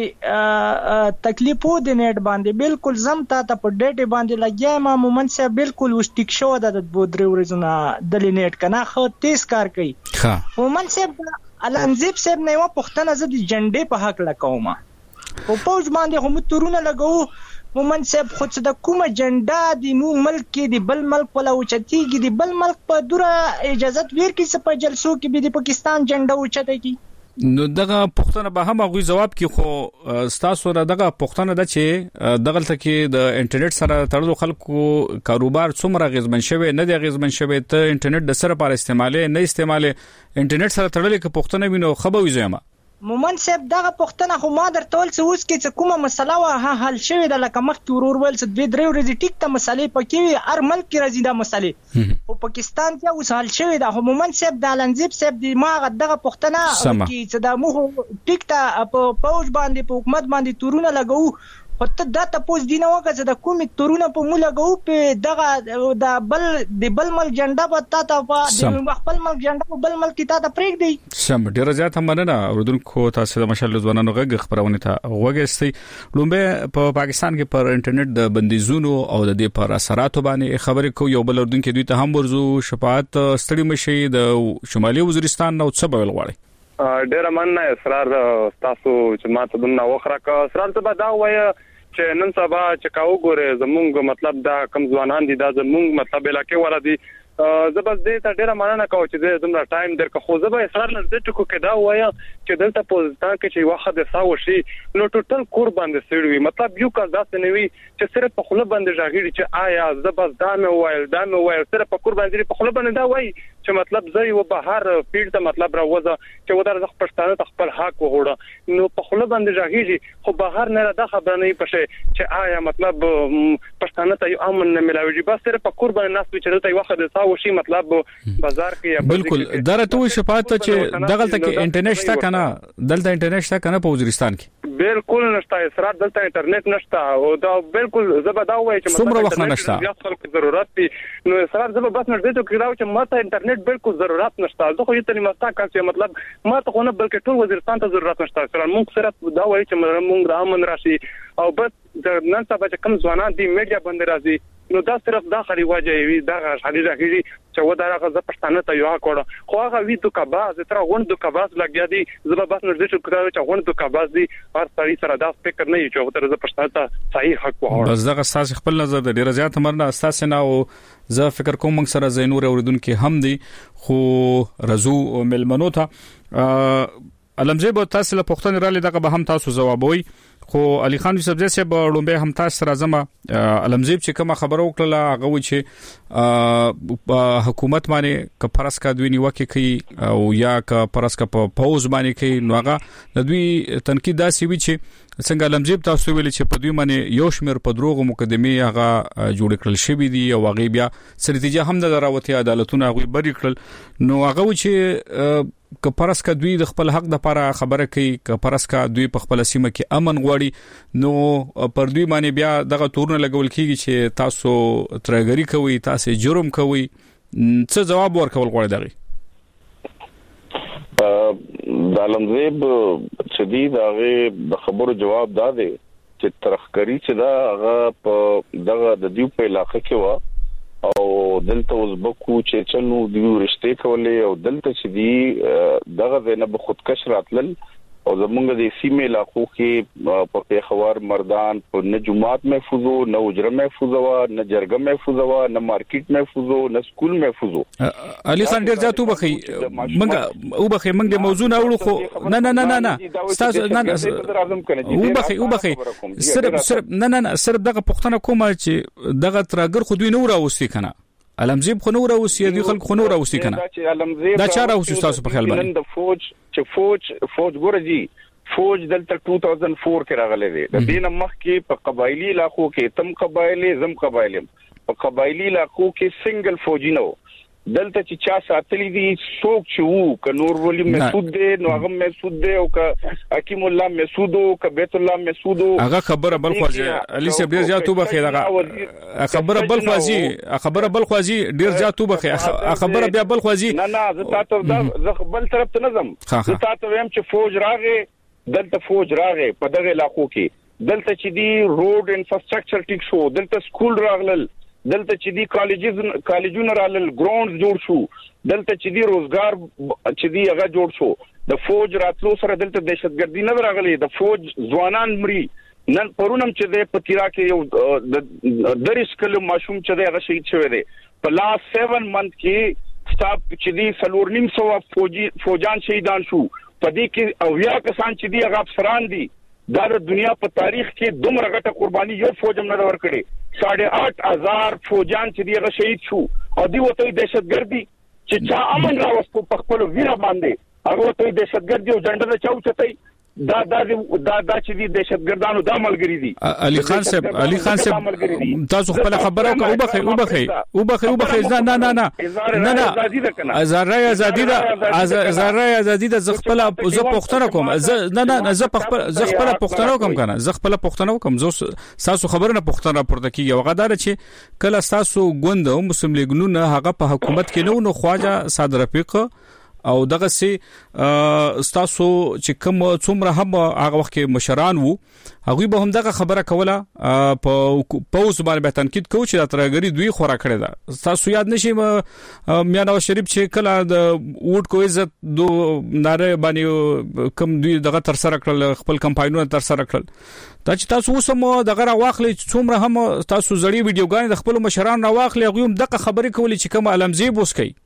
ورځې تکلیف و د نیټ باندې بالکل زم ته په ډیټ باندې لګیا ما مومن صاحب بالکل وشټیک شو د درې ورځې نه د نیټ کنه خو تیز کار کوي ها مومن صاحب الانزیب صاحب نه و پښتنه زه د جنډې په حق لکوم او پوج باندې هم تورونه لګاو مومن صاحب خو څه د کومه جنډا دی مو ملک کې دی بل ملک په لوچتيږي دی بل ملک په دوره اجازه ورکړي چې په جلسو کې به د پاکستان جنډا اوچته کی نو دغه پښتنه به هم غوي جواب کې خو تاسو را دغه پښتنه د چې دغه تلکه د انټرنیټ سره تړلو خلکو کاروبار څومره غزمن شوی نه دی غزمن شوی ته انټرنیټ د سره پر استعماله نه استعماله انټرنیټ سره تړلې کې پښتنه وینو خبوي زما مومن صاحب دغه پښتنه خو ما درته ول څه اوس کې چې کومه مسله وه حل شوې ده لکه مخکې ورور ویل چې دوی درې ورځې ټیک ته مسلې پکې وي هر ملک کې راځي دا مسلې او پاکستان ته اوس حل شوې ده خو مومن صاحب د الانزیب صاحب د ما دغه پښتنه کې چې د مو ټیک ته په پوج باندې په حکومت باندې تورونه لګاو خو ته دا تاسو دینه وکړه چې د کومې تورونه په مولا غو په دغه د بل د بل مل جنډا په تا ته په د خپل مل جنډا په بل مل کې تا ته پریک دی سم ډیر زیات هم نه اوردونکو تاسو د مشال ځوانانو غږ خبرونه ته وګورئ لومبه په پاکستان کې پر انټرنیټ د بندیزونو او د دې پر اثراتو باندې خبرې کو یو بل اوردونکو دوی ته هم ورزو شفاعت ستړي مشي د شمالي وزیرستان نو څه بل غواړي ډیر مننه اسرار تاسو چې ماته دنه وخره کا اسرار ته دا وای چې نن سبا چې کاو ګوره زمونږ مطلب دا کم ځوانان دي دا زمونږ مطلب علاقې ولا دي زبر دې ته ډیره مننه کوم چې زموږ ټایم درک خو زبر اصرار نه دې ټکو کې دا وایا چې دلته پوزتان کې چې واخد ساو شي نو ټوټل کور باندې سړوي مطلب یو کا داس نه وي چې صرف په خله باندې ژاغړي چې آیا زبر دا مې وایل دا مې وایل صرف په کور باندې په خله باندې دا وایي چې مطلب زوی و بهر پیډ ته مطلب راوځه چې ودار ز پښتانه خپل حق وغوړه نو په خله باندې ژاغړي خو بهر نه دا خبره نه پشه چې آیا مطلب پښتانه ته یو امن نه ملاوي بس صرف په کور باندې ناس چې دلته واخد ساو شي مطلب بازار کې بالکل درته شفاعت چې دغه ته کې انټرنیټ شته کنه دلته انټرنیټ شته کنه په وزیرستان کې بالکل نشته اسرار دلته انټرنیټ نشته او دا بالکل زبدا وای چې څومره وخت نشته بیا خلکو ضرورت دي نو اسرار زب بس نشته چې کړهو چې ماته انټرنیټ بالکل ضرورت نشته زه خو یې تل مستا کار چې مطلب ماته خو نه بلکې ټول وزیرستان ته ضرورت نشته اسرار موږ صرف دا وای چې موږ رامن راشي او بس د نن سبا چې کم ځوانان دي میډیا باندې راځي نو دا صرف دا خري واجه وي دا خالي راځي چې و دا راغه پښتانه ته یو کړه خو هغه وی د کباز تر غوند د کباز لګیا دي زبر بس نشته چې کړه چې غوند د کباز دي هر سړي سره دا فکر نه چې تر ز پښتانه ته صحیح حق وره بس دا اساس خپل نظر د ډیر زیات مرنه اساس نه او زه فکر کوم موږ سره زینور اوریدونکو هم دي خو رزو ملمنو ته علمزیب تاسو له پښتون را لید دغه به هم تاسو جوابوي خو علي خان یوسفزی صاحب لومبه هم تاسو سره زما علمزیب چې کومه خبره وکړه هغه و چې حکومت باندې ک پرس کا دوی نیوکه کوي او یا ک پرس کا په پوز باندې کوي نو هغه د دوی تنقید داسي وي چې څنګه علمزیب تاسو ویل چې په دوی باندې یو شمیر په دروغ مقدمه هغه جوړ کړل شوی دی او هغه بیا سرتیجه هم د راوتی عدالتونه هغه بری کړل نو هغه و چې ک پرس کا دوی د خپل حق د لپاره خبره کوي ک پرس کا دوی په خپل سیمه کې امن غواړي نو پر دوی باندې بیا دغه تورونه لګول کیږي چې تاسو ترګری کوي تاسو جرم کوي څه جواب ورکول غواړي دغه د علمزیب چې دی دغه د خبرو جواب دا دی چې ترخکری چې دا هغه په دغه د دیو په علاقې کې و او دلته وزبکو چې چنو دیو رشته کولې او دلته چې دی دغه نه به خودکش راتلل او زمونږ د سیمه علاقو کې په پیښور مردان په نه جمعات محفوظ او نه اجره محفوظ او نه جرګه محفوظ او نه مارکیټ محفوظ او نه سکول محفوظ علي خان ډیر ځاتو بخي منګه او بخي منګه موضوع نه وړو خو نه نه نه نه نه تاسو نه او بخي او بخي صرف صرف نه نه نه صرف دغه پښتنه کومه چې دغه ترګر خو دوی نه وراوستي کنه علمزیب خو نور اوسې دی خلک خو نور اوسې کنه دا چاره اوسې تاسو په خیال باندې د فوج چې فوج فوج ګورځي فوج دلته دوه هزار چار کې راغلی دی د دینه مخ کې په قبایلی علاقو کې تم قبایلی زم قبایلی په قبایلی علاقو کې سنگل فوجي نو دلته چې چا ساتلی دي څوک چې وو ک نور ولی مسعود دی نو هغه مسعود دی او ک حکیم الله مسعود او ک بیت الله مسعود هغه خبره بل خوازي علي صاحب ډیر زیاتو بخي دغه خبره بل خوازي خبره بل خوازي ډیر زیاتو بخي خبره بیا بل خوازي نه نه زه تاسو د بل طرف ته نظم زه تاسو ویم چې فوج راغې دلته فوج راغې په دغه علاقو کې دلته چې دی روډ انفراستراکچر ټیک شو دلته سکول راغلل دلته چې دی کالجز کالجونه رالل ګراوند جوړ شو دلته چې دی روزګار چې دی هغه جوړ شو د فوج راتلو سره دلته دهشتګردي نه راغلي د فوج ځوانان مري نن پرونم چې د پتیرا کې یو د درس کلو ماشوم چې دی هغه شهید شوی دی په لاس سیون منث کې سټاپ چې دی سلور نیم سو فوجي فوجان شهیدان شو په دې کې او یا کسان چې دی هغه افسران دي دا د دنیا په تاریخ کې دومره غټه قرباني یو فوجم نه ورکړي साढ़े आठ हजार फौजान چې دی شهید شو او دی وته دهشتګردي چې چا امن راوستو په خپل ویره باندې هغه ته دهشتګردي او جنډه چاوچتای دا دا دا دا چې دی دهشتګردانو د عملګری دي علي خان صاحب علي خان صاحب تاسو خپل خبره او بخي او بخي او بخي او بخي نه نه نه نه نه ازارای ازادي ده ازارای ازادي ده زغپل ز پښتنه کوم نه نه ز خپل ز خپل پښتنه کوم کنه ز خپل پښتنه کوم زه تاسو خبره نه پښتنه پورته کیږي وغدار چې کله تاسو غوند او مسلم لیګونو هغه په حکومت کې نو نو خواجه صادر رفیق او دغه سي تاسو چې کوم څومره هم هغه وخت کې مشران وو هغه به هم دغه خبره کوله په پوز باندې به تنقید کوي چې ترګری دوی خورا کړی دا تاسو یاد نشي میاں نواز شریف چې کله د ووټ کو عزت دو ناره باندې کم دوی دغه تر سره کړل خپل کمپاینونه تر سره کړل دا چې تاسو اوسم دغه راواخلي څومره هم تاسو زړی ویډیوګان د خپل مشران راواخلي هغه هم دغه خبره کوي چې کوم علمزیب اوس کوي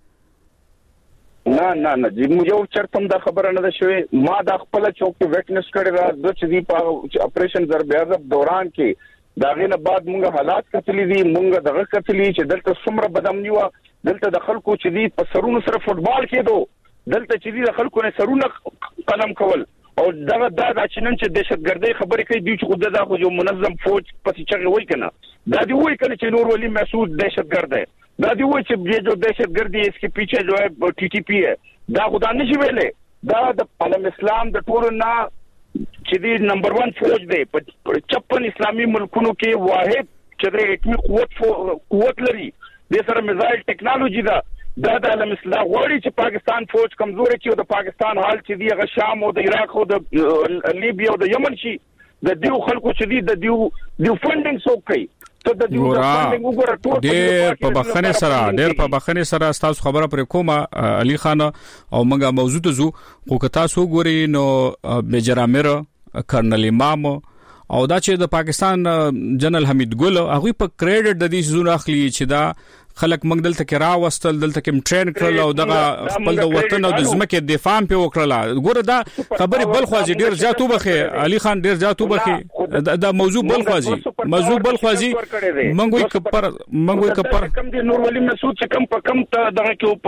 نه نه نه چې یو چرته دا خبره نه ده شوې ما د خپل چوک کې وټنس کړی را د چې دی په اپریشن ضرب اعظم دوران کې دا غینه بعد مونږه حالات کتلې دي مونږه دغه کتلې چې دلته څومره بدم نیو دلته د خلکو چې دی په سرونو سره فوټبال کېدو دلته چې دی د خلکو نه سرونه قلم کول او دا دا چې نن چې دهشتګردي خبرې کوي دی چې خود دا خو یو منظم فوج پسې چغې وای کنه دا دی وای کنه چې نور ولی مسعود دهشتګرد دی دا دی وای چې یہ جو دهشتګردي اس کے پیچھے جو ہے ٹی ٹی پی ہے دا خدا نشي ویلې دا د عالم اسلام د ټولو نه چې دی نمبر ون فوج دی په پچپن اسلامي ملکونو کې واحد چې د اټومي قوت قوت لري د سره میزایل ټیکنالوژي دا د عالم اسلام غوړي چې پاکستان فوج کمزوري چې د پاکستان حال چې دی غ شام او د عراق او د لیبیا او د یمن شي د دیو خلکو چې دی د دیو دیو فندینګ څوک کوي ته د دیو فندینګ وګوره ټول ډېر په بخښنې سره ډېر په بخښنې سره تاسو خبره پر کومه علي خان او موږ موضوع ته زو خو که تاسو ګوري نو میجر امیر کرنل امام او دا چې د پاکستان جنرال حمید ګل هغه په کریډټ د دې زونه اخلي چې دا خلک موږ دلته کې راوستل دلته کې ټرین کړل او دغه خپل د وطن او د ځمکې دفاع په وکړه ګوره دا خبره بل خوازي ډیر زیاتو بخې علي خان ډیر زیاتو بخې دا موضوع بل خوازي موضوع بل خوازي منګوي کپر منګوي کپر کم دي نور ولي مسعود چې کم په کم ته دغه کې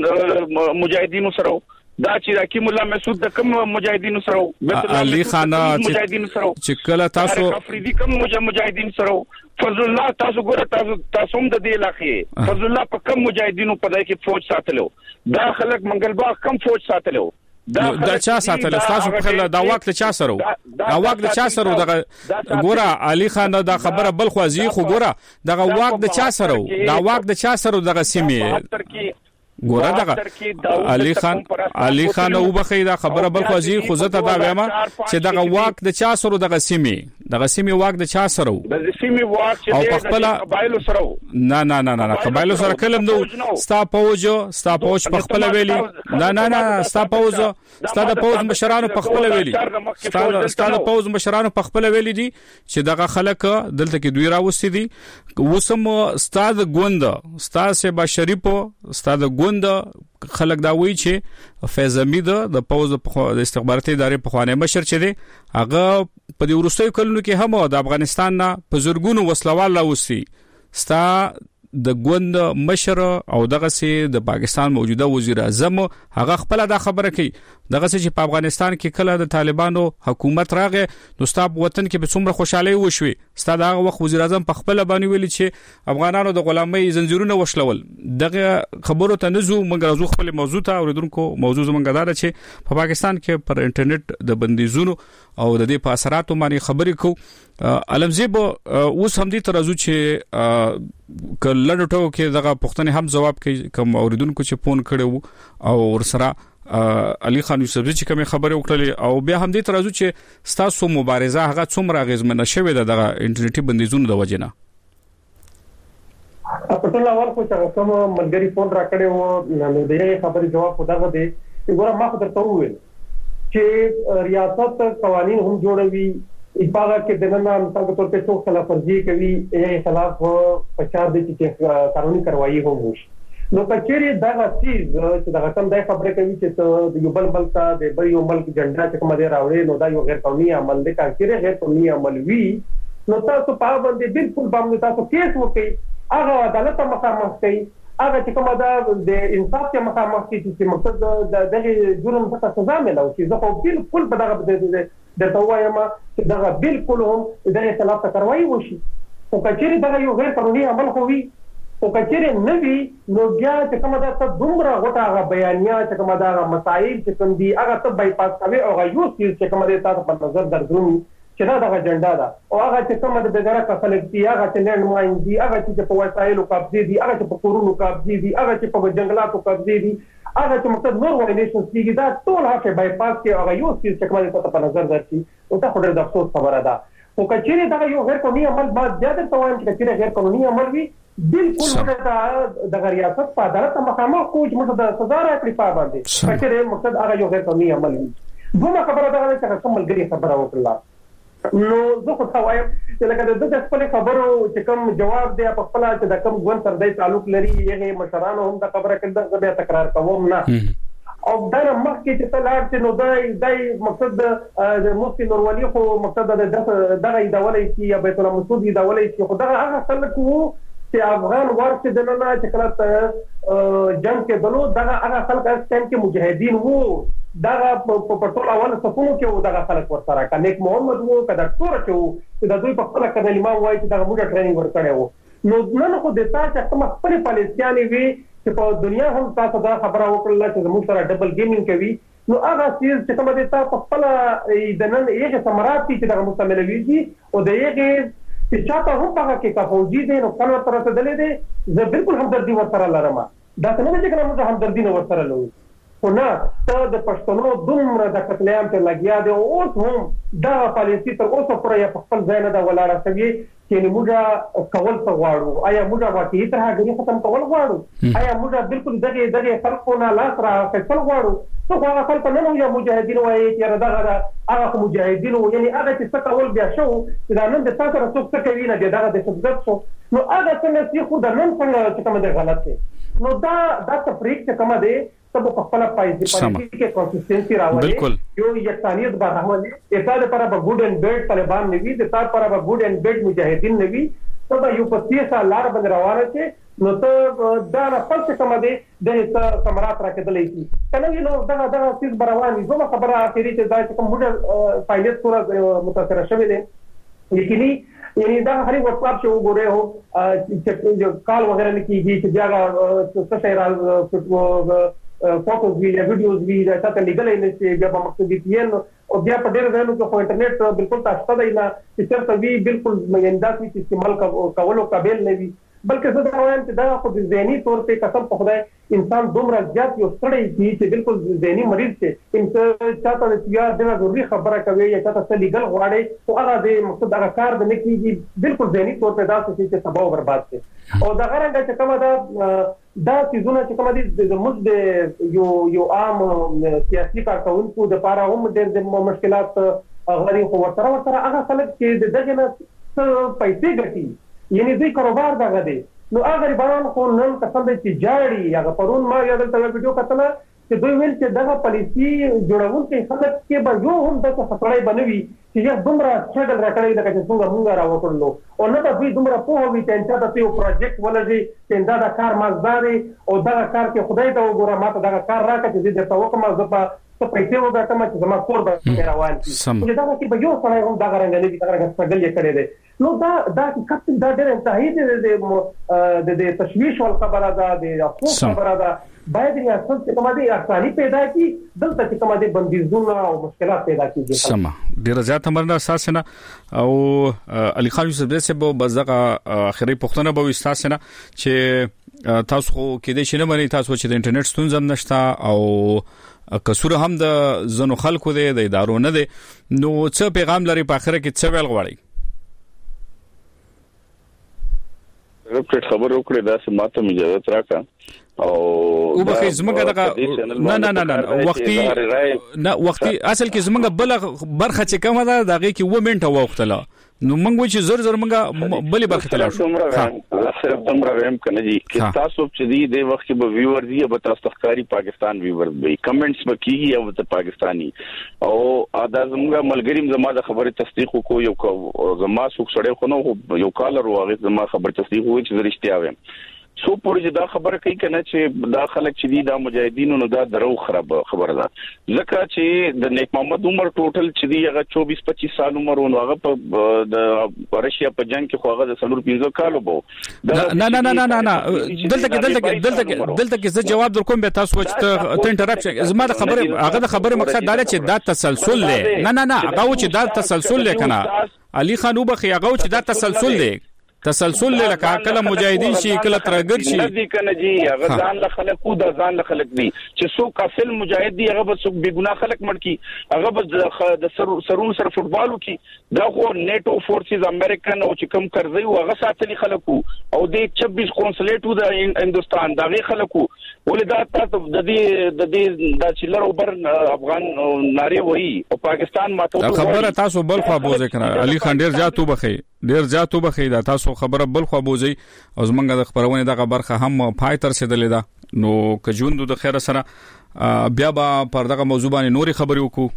په مجاهدینو سره دا چې حکیم الله مسعود د کوم مجاهدینو سره علي خان چې کله تاسو افریدي کوم مجاهدین سره فضل الله تاسو ګوره تاسو تاسو هم د دې علاقې فضل الله په کوم مجاهدینو په دای کې فوج ساتلو دا خلک منګلباغ کم فوج ساتلو دا چا ساتل تاسو په خله دا وخت چا سره دا وخت چا سره دغه ګوره علي خان دا خبره بل خوازي خو ګوره دغه وخت د چا سره دا وخت د چا سره دغه سیمه ګوره دغه علي خان علي خان او بخې دا خبره بل خوځي خو زته دا وایم چې دغه واک د چا سره دغه سیمه دغه سیمه واک د چا سره د سیمه واک چې د قبایلو سره نه نه نه نه قبایلو سره کلم دو ستا پوجو ستا پوج په خپل ویلي نه نه نه ستا پوجو ستا د پوج مشرانو په خپل ویلي ستا ستا د پوج مشرانو په خپل ویلي دي چې دغه خلک دلته کې دوی راوستي دي وسم ستا د ګوند ستا سه با شریفو ستا د ګوند خلک دا وایي چې فیض حمید د پوز د استخباراتي ادارې په خوانه مشر چې دی هغه په دې وروستیو کلونو کې هم د افغانستان نه په زورګونو وسلوال راوستي ستا د ګوند مشر او دغه سي د پاکستان موجوده وزیر اعظم هغه خپل دا خبره کوي دغه چې په افغانستان کې کله د طالبانو حکومت راغې نو ستاب وطن کې به څومره خوشاله وشوي ستاد هغه وخت وزیر اعظم په خپل باندې ویلي چې افغانانو د غلامۍ زنجیرونه وشلول دغه خبرو ته نزو موږ راځو خپل موضوع ته اوریدونکو موضوع زمونږ دا چې په پاکستان کې پر انټرنیټ د بندیزونو او د دې په اثراتو باندې خبرې کو علمزیب اوس هم دې ترازو چې کله ټو کې دغه پښتنه هم جواب کوي کوم اوریدونکو چې فون کړو او ورسره علي خان یوسفزي چې کوم خبره وکړلې او بیا هم دې ترازو چې ستاسو مبارزه هغه څومره غیزمنه شوې ده دغه انټرنیټي بندیزونو د وجنه په ټول اول خو چې کوم ملګری فون راکړی و نو دې خبرې جواب خدای دې وګوره ما خو درته وویل چې ریاست قوانين هم جوړوي اتفاق کې دنه مثال په تور په څو خلاف ورزي کوي یې خلاف پچار دي چې قانوني کاروایی هم وشي نو کچېری دا چیز چې دا کوم دای خبره کوي چې د یو بل بل ته د بل یو ملک جنډا چې کوم دی راوړي نو دا یو غیر قانوني عمل دی کانکره غیر قانوني عمل وی نو تاسو په باندې بالکل باندې تاسو کیس وکړي هغه عدالت مخامخ کوي هغه چې کومه دا د انصاف ته مخامخ کوي چې مقصد د دغه جرم څخه سزا ملو شي زه خو بالکل په دغه د توایم چې دا بالکل هم د خلاف کاروایی وشي او کچېری دا یو غیر قانوني عمل خو وی او کچېری نه وی نو بیا چې کومه دا ته دومره غټه هغه بیانیا چې کومه دا مسائل چې کوم دي هغه ته بایپاس کوي او هغه یو چیز چې کومه تاسو په نظر درځوي چې دا د اجنډا ده او هغه چې کومه د بګره کفلک دي هغه چې لند ماین دي هغه چې په وسایلو قبضه دي هغه چې په کورونو قبضه دي هغه چې په جنگلاتو قبضه دي هغه چې مقصد نور وایلیشنز کیږي دا ټول هغه بایپاس کې هغه یو چیز چې کومه تاسو په نظر درځي او دا خوري د افسوس خبره ده او کچېری دا یو غیر قانوني عمل بعد زیاده توان چې کچېری غیر قانوني عمل وي بالکل دا د ریاست په عدالت مخامخ کوج مقصد سزا راکړي په باندې کچېری مقصد هغه یو غیر قانوني عمل وي دومره خبره ده چې کوم ملګری خبره وکړه نو زه خو تا وایم چې لکه د دې خپل خبرو چې کوم جواب دی په خپل چې د کوم ګوند سره د تعلق لري هغه مشرانو هم د خبره کړه بیا تکرار کوم نه او دا مخکې چې تلار چې نو دای دای مقصد د مفتي نورولي خو مقصد د دغه ایدولې چې یا بیت الله مسعود ایدولې چې خو دغه هغه خلک وو چې افغان ورته د نه چې کله جنگ کې دلو دغه هغه خلک اسلام کې مجاهدین وو دغه په ټول اول صفونو کې دغه خلک ورسره کنيک محمد وو کدا ټول چې وو چې د دوی په خپل کډه امام وایي چې دغه موږ ټریننګ ورکړی وو نو نن خو د تاسو کوم خپل پالیسياني وي چې په دنیا هم تاسو دا خبره وکړه چې موږ سره ډبل گیمینګ کوي نو هغه چې کومه د تاسو خپل د نن یې ثمرات چې د مستعملوي دي او د یې چې چاته هم هغه کې کافوجي دي نو کله تر څه دلې دي زه بالکل همدردي ورسره لرم دا څنګه چې کومه همدردي نه ورسره لرم خو نه ته د پښتنو دومره د قتلعام ته لګیا دی اوس هم دا پالیسي تر اوسه پورې په خپل ځای نه دا ولاړه شوې چې موږ کول څه غواړو آیا موږ واقعي ترهګري ختم کول غواړو آیا موږ بالکل دغه دغه خلکو نه لاس را فیصل غواړو څو هغه خلک نه یو مجاهدین وایي چې دغه هغه مجاهدین یعنی هغه چې څه کول بیا شو دا نن د تاسو سره څوک څه کوي نه دغه د شدت شو نو هغه څنګه چې خو د نن څنګه چې کوم د غلط دی نو دا دا تفریق چې کوم دی تب په خپل پایځي پالیسي کې کنسستنسي راوړي یو یکسانیت به راوړي اته لپاره به ګډ اند بیډ طالبان نوي د تار لپاره به ګډ اند بیډ مجاهدین نوي ته به یو په سیاسه لار باندې روانه چې نو ته دا نه خپل څه کوم دي د هیڅ ثمرات راکېدلې شي کنه یو دا دا چیز برواني زما خبره اخیری چې دا چې کوم موږ فایلیت پورا متاثر شوه دي یقیني یعنی دا هرې واتساپ شو ګوره هو چې کال وغیرہ نه کیږي چې بیا څه څه راځي فوټوز وی یا ویډیوز وی دا څه لیګل نه چې بیا په مقصد دي او بیا په ډېر ځایونو کې خو انټرنیټ بالکل تاسو ته نه چې چېرته وی بالکل میندا چې استعمال کولو قابل نه وي بلکې زه دا وایم چې دا خو د ذهني تور په قسم په خدای انسان دومره زیات یو ستړی دی چې بالکل ذهني مریض دی انسان چاته د سیار دغه ضروري خبره کوي یا چاته څه لیګل غواړي او هغه د مقصد هغه کار د نه کیږي بالکل ذهني تور په داسې چې تباہ او برباد شي او دا غرانګه چې کومه دا دا چیزونه چې کومه دي د موږ د یو یو عام سیاسي کارکونکو د پاره هم د مشکلات غوړي خو ورته ورته هغه خلک چې دغه نه پیسې ګټي یعنی دوی کاروبار دغه دی نو هغه غریبان خو نن قسم دی چې جاړي هغه پرون ما یاد ته ویډیو کتله چې دوی ویل چې دغه پالیسي جوړونکي خلک کې به یو هم د خطرای بنوي چې یو دومره سټرګل راکړي د کچې څنګه موږ راوکړلو او نه دوی دومره په وی چې انت ته یو پروجیکټ ولري چې دا د کار مزداري او دا کار کې خدای ته وګوره ماته دا کار راکړي چې د توکم زپا ته پیسې وګټم چې زما کور به روان شي چې دا کې به یو سره هم دا غرنګ نه دي دا غرنګ سټرګل یې کړی دی نو دا دا کڅ دا ډېر انتهایی دی د د تشویش ول خبره ده د افسوس خبره ده باید یې اصل چې کومه دي اساني پیدا کی دلته چې کومه دي بندیزونه او مشکلات پیدا کیږي سم ډیر زیات مرنه اساسنه او علي خان یوسف دې سبو بزغه اخري پښتنه به استاسنه چې تاسو کې دې شنه باندې تاسو چې د انټرنیټ ستونزې نشته او قصور هم د زنو خلکو دی د ادارو نه دی نو څه پیغام لري په اخره کې څه ویل غواړي رپټ خبر وکړه دا سماته اجازه راکا او او بخې زمونږ دغه نه نه نه نه وختي نه وختي اصل کې زمونږ بل برخه چې کومه ده دغه کې و منټه وختله نو موږ وچ زر زر موږ بلې برخه تلل شو ها صرف تمره ویم کنه جی چې تاسو چې دی د وخت کې به ویور دی به تاسو تخکاری پاکستان ویور به کمنټس به کیږي او ته پاکستانی او ادا زموږ ملګریم زما د خبره تصدیق کو یو زما څوک سړی خو نو یو کالر واغې زما خبر تصدیق وای چې رښتیا وایم سو پورې دا خبره کوي کنه چې دا خلک چې دي دا مجاهدینو نو دا درو خراب خبره ده ځکه چې د نیک محمد عمر ټوټل چې دی هغه چوبیس پچیس سال عمر ونه هغه په د رشیا په جنگ کې خو هغه د سلور پنځه کالو بو نه نه نه نه نه نه دلته کې دلته کې دلته کې دلته کې زه جواب درکوم به تاسو چې ته انټرپشن زما د خبره هغه د خبره مقصد دا چې دا تسلسل دی نه نه نه هغه چې دا تسلسل لیکنه علي خان وبخي هغه چې دا تسلسل دی تسلسل لکه کله مجاهدین شي کله ترګر شي ندی کنه جی هغه ځان له خلک کو د ځان له خلک دي چې څوک قافل مجاهد دي هغه به څوک بے ګناه خلک مړ کی هغه به د سرون سر فوټبال کی دا خو نیټو فورسز امریکن او چې کم کرځي هغه ساتلي خلکو او د چوبیس قونسلیټو د هندستان دغه خلکو ولدا تاسو د دې د دې د چلر اوبر افغان ناری وای او پاکستان ماته خبره تاسو بل خو بوزه کنه علي خان ډیر زیات وبخي ډیر زیات وبخي دا تاسو خبره بل خو بوزي او زمونږ د خبرونه دغه برخه هم پای تر رسیدلې ده نو کجوند د خیر سره بیا به پر دغه موضوع باندې نوري خبرې وکړو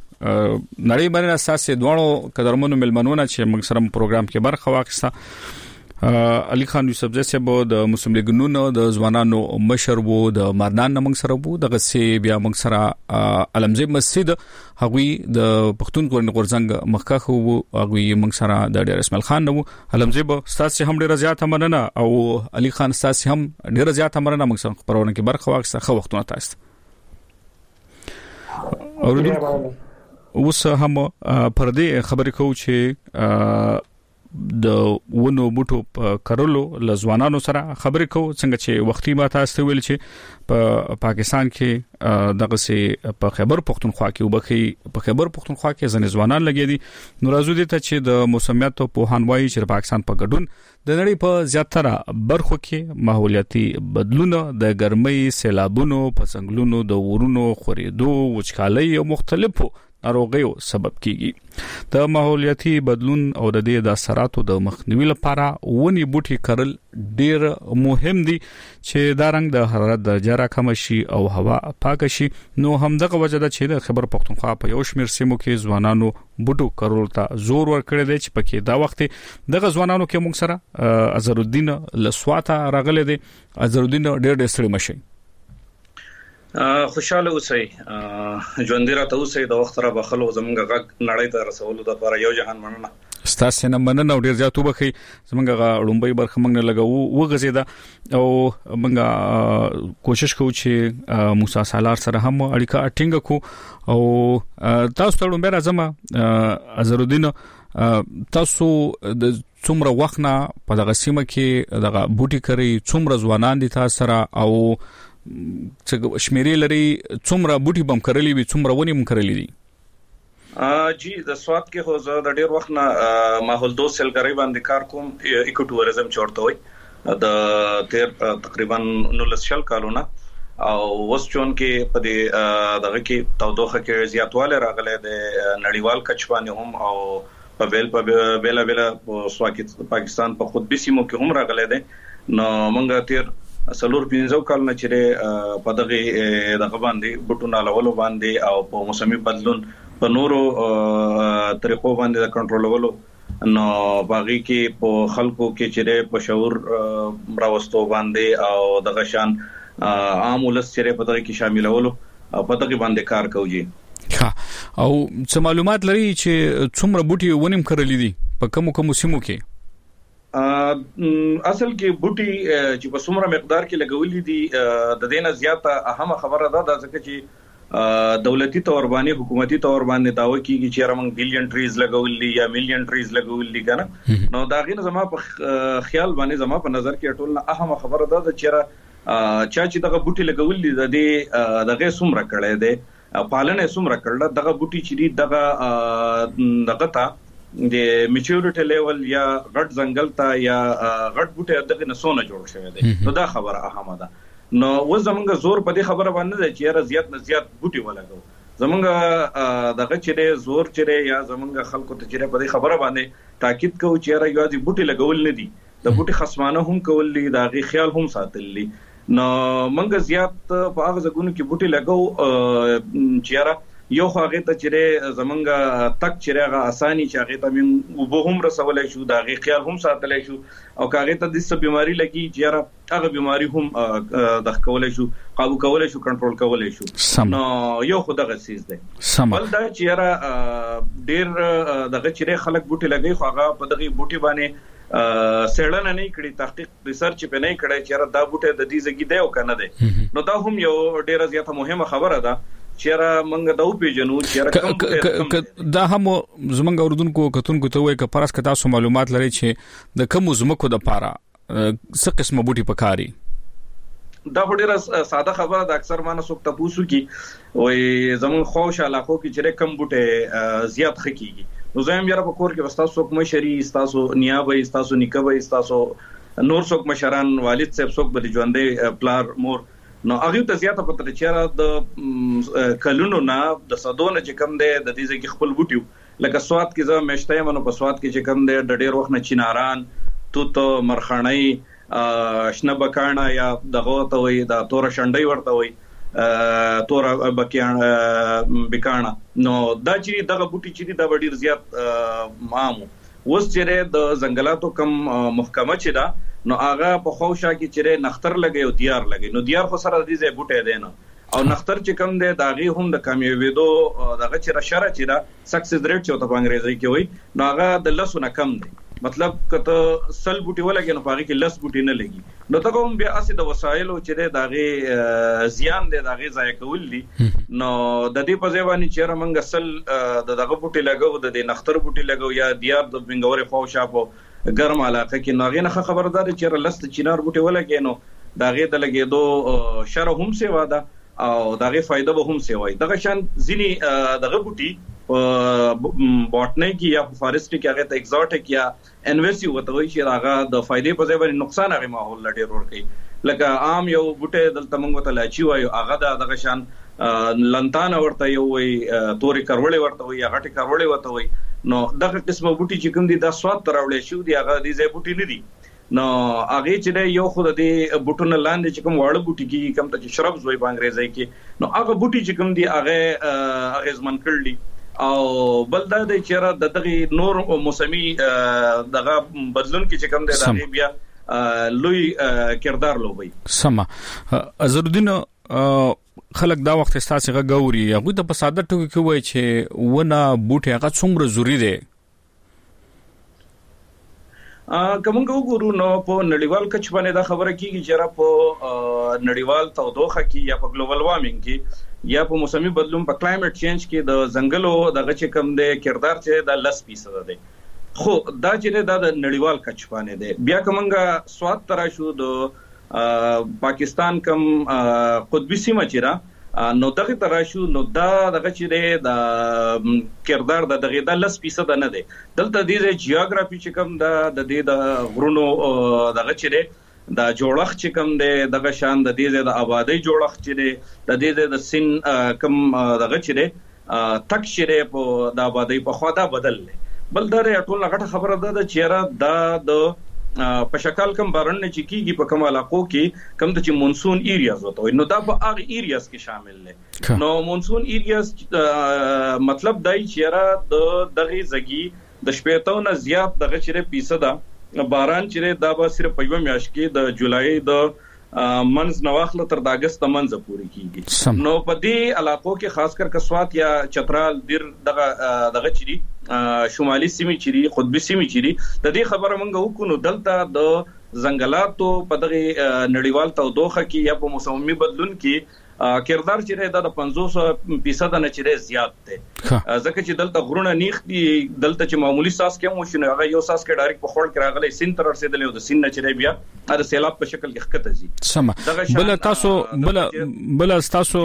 نړۍ باندې اساس دوه قدرمنو ملمنونه چې موږ سره پروګرام کې برخه واخیسته علي خان یوسف زه سبو د مسلم لیگ نون د ځوانانو مشر وو د مردان موږ سره وو دغه سی بیا موږ سره علمزی مسجد هغوی د پښتون کورن غورځنګ مخکخ وو هغوی موږ سره د ډیر اسماعیل خان وو علمزی به استاد هم ډیر زیات مننه او علي خان استاد هم ډیر زیات مننه موږ سره پرونه کې برخه واخیسته خو وختونه تاسو اوس هم پر دې خبرې کوو چې د ونو بوټو کارولو لزوانانو سره خبرې کوو څنګه چې وختي ما تاسو ویل چې په پاکستان کې دغه سي په خیبر پختونخوا کې وبخي په خیبر پختونخوا کې ځنې ځوانان لګي دي نو راځو دي ته چې د موسمیات په هانوای چې پاکستان په ګډون د نړۍ په زیاتره برخو کې ماحولیاتي بدلونه د ګرمۍ سیلابونو پسنګلونو د ورونو خوريدو وچکالۍ او مختلفو ناروغیو سبب کیږي د ماحولیاتي بدلون او د دې د اثراتو د مخنیوي لپاره ونی بوټي کرل ډیر مهم دي چې دا رنګ د حرارت درجه راکم شي او هوا پاک شي نو همدغه وجه ده چې د خیبر پختونخوا په یو شمېر سیمو کې ځوانانو بوټو کرل ته زور ورکړی دی چې پکې دا وخت دغه ځوانانو کې موږ سره اظهرالدین لسواته راغلی دی اظهرالدین ډیر ډیر ستړي مشي خوشاله اوسئ ژوندۍ راته اوسئ د وخت را بخلو زمونږ غږ نړۍ ته رسولو لپاره یو جهان مننه ستاسو نه مننه ډیر زیات وبخي زمونږ غ لومبي برخه موږ نه لګاو وغزیدا او موږ کوشش کوو چې موسی سالار سره هم اړیکه اټینګ کو او تاسو ته لومبي راځم اظهرالدین تاسو د څومره وخت نه په دغه سیمه کې دغه بوټي کوي څومره ځوانان دي تاسو سره او څنګه شمیرې لري څومره بوټي بم کړلې وي څومره ونی بم کړلې دي ا جی د سواد کې خو زه د ډیر وخت نه ماحول دوست سیلګری باندې کار کوم ایکو ټوریزم چورته وي د تیر تقریبا نولس شل کالونه او وس چون کې په دې دغه کې تودوخه کې زیاتواله راغله د نړیوال کچوانه هم او په بیل په بیل بیل پاکستان په خود به سیمو کې هم راغله ده نو مونږ تیر سلور پینځو کال نه چیرې په دغه دغه باندې بوټونه لولو باندې او په موسمي بدلون په نورو طریقو باندې د کنټرولولو نو باغی کې په خلکو کې چیرې په شعور راوستو باندې او دغه شان عام ولس چیرې په دغه کې شاملولو په دغه باندې کار کوي او څه معلومات لري چې څومره بوټي ونیم کړلې دي په کوم کوم سیمو کې اصل کې بوټي چې په څومره مقدار کې لګولې دي د دینه زیاته اهمه خبره ده د ځکه چې دولتي تور باندې حکومتي تور باندې داوا کیږي چې موږ بلین ټریز لګولې یا میلیون ټریز لګولې کنه نو دا غینه زما په خیال باندې زما په نظر کې ټول نه اهمه خبره ده چې چا چې دغه بوټي لګولې د دې دغه څومره کړي دي پالنه څومره کړل دغه بوټي چې دغه دغه تا د میچورټی لیول یا غټ ځنګل ته یا غټ بوټي دغه نسونه جوړ شوی دی نو دا خبره اهمه ده نو و زمونږ زور په دې خبره باندې دی چې را زیات نه زیات بوټي ولګو زمونږ دغه چې زور چې یا زمونږ خلکو ته چې په دې خبره باندې تاکید کوو چې را یوازې بوټي لګول نه دي د بوټي خصمانه هم کول دي دا غي خیال هم ساتل دي نو موږ زیات په هغه ځګونو کې بوټي لګو چې را یو هغه ته چې زمونږ تک چې هغه اساني چې هغه ته موږ وبو هم رسولای شو دا غي خیال هم ساتلای شو او هغه ته د څه بيماري لګي چې هغه بيماري هم د کولای شو قابو کولای شو کنټرول کولای شو نو یو خو دغه سیس دی بل دا چې هغه ډیر دغه چې خلک بوټي لګي خو هغه په دغه بوټي باندې سړنه نه کړی تحقیق ریسرچ په نه کړی چې دا بوټي د دې زګي دی او کنه دی نو دا هم یو ډیره زیاته مهمه خبره ده چیرې موږ دا پیژنو چې دا هم زمونږ اوردونکو کتونکو ته وایي چې پرس کتا سو معلومات لري چې د کوم زمکو د پاره څه قسمه بوټي پکاري دا ډیره ساده خبره ده اکثر مانه څوک تاسو کی وای زمون خوش علاقو کې چې کم بوټي زیات خکېږي نو زم یاره په کور کې وستا څوک مشري تاسو نیابه تاسو نکبه تاسو نور څوک مشران والد صاحب څوک به ژوندې پلار مور نو هغه ته زیاته پته چې د کلونو نه د صدونه چې کم دی د دې ځکه خپل بوټیو لکه سواد کې زما مشته منو په سواد کې چې کم دی د ډېر وخت نه چیناران توت مرخاني شنه بکانه یا دغه ته وي د تور شنډي ورته وي تور بکیانه بکانه نو دا چې دغه بوټي چې دا ډېر زیات عام وس چې د ځنګلاتو کم محکمه چې دا نو هغه په خوشا کې چې نختر لګي او دیار لګي نو دیار خو سره د دې بوټي دی نه او نختر چې کم دی داغي هم د کامیابېدو دغه چې شره چې دا سکسس ریټ چې په انګریزي کې وایي نو هغه د لسونه کم دی مطلب کته سل بوټي ولګي نو پاره کې لس بوټي نه لګي نو تاسو بیا اسې د وسایلو چې دغه زیان دی دغه ضایع کول دي نو د دې په ځای باندې چې رمنګ سل د دغه بوټي لګو د نختر بوټي لګو یا دیار د بنګوري خو شاپو ګرم علاقه کې نو غینه خبردار چې لست چینار بوټي ولګي نو دغه د لګېدو شر هم سیوا ده او دغه فائدہ به هم سیوای دغه شان ځینی دغه بوټي بوټنی کې یا فارسټری کې هغه ته ایگزوټیک یا انویسیو وته وي چې هغه د فائدې په ځای باندې نقصان هغه ماحول لټي ور کوي لکه عام یو بوټي دلته موږ ته لاچی وایو هغه دغه شان لنتان ورته یو وي توري کروړې ورته وي هغه ټی کروړې وته وي نو دغه قسمه بوټي چې کوم دي د سواد تراولې شو دي هغه دي ځای بوټي نه دي نو هغه چې یو خود دې بوټونه لاندې چې کوم واړه بوټي کې کوم ته شربز وای په انګریزي کې نو هغه بوټي چې کوم دي هغه هغه زمن کړلی او بل دا د چیرې د دغه نور موسمي دغه بدلون کې چې کوم دی دغه بیا لوی کردار لوبي سما ازرودین خلک دا وخت استاسه غوري هغه د په ساده ټکو کې وای چې ونه بوټي هغه څومره ضروری دی کومه وګورو نو په نړیوال کچ باندې دا خبره کیږي چې را په نړیوال تودوخه کې یا په ګلوبل وارمینګ کې یا په موسمي بدلون په کلایمټ چینج کې د ځنګلو دغه چې کم دی کردار چې د لس فیصد دی خو دا چې دا د نړیوال کچ باندې دی بیا کومه سواد ترا شو د پاکستان کم قطبی سیمه چیرې نو دغه تراشو نو دا دغه چې د کردار د دغه د لس فیصد نه دی دلته د جیوغرافي چې کوم د د د غرونو دغه چې د جوړخ چې کوم دی دغه شان د دې د آبادی جوړخ چې دی د دې د سن کم دغه چې دی تک شری په د آبادی په خوا دا بدل بل درې ټول غټه خبره ده چې دا د په شکل کم بارن چې کیږي په کوم علاقو کې کم د چې مونسون ایریاز وته نو دا په هغه ایریاز کې شامل دي نو مونسون ایریاز مطلب دای چې د دغه زګي د شپېتو نه زیات دغه چې فیصد باران چې دا به صرف په یو میاشت کې د جولای د منځ نواخله تر د اگست منځ پورې کیږي نو په دې علاقو کې خاص کر کسوات یا چترال دیر دغه دغه چری شمالي سیمې چری قطبی سیمې چری د دې خبره مونږ وکړو دلته د ځنګلاتو په دغه نړیوال تودوخه کې یا په موسمي بدلون کې کردار چې دا د پنځوس فیصد نه چیرې زیات دی ځکه چې دلته غرونه نیخ دي دلته چې معمولی ساس کې مو شنو هغه یو ساس کې ډایرکټ په خول کې راغلي سین تر رسیدلی او د سین نه چیرې بیا د سیلاب په شکل کې ښکته زی سم بل تاسو بل بل تاسو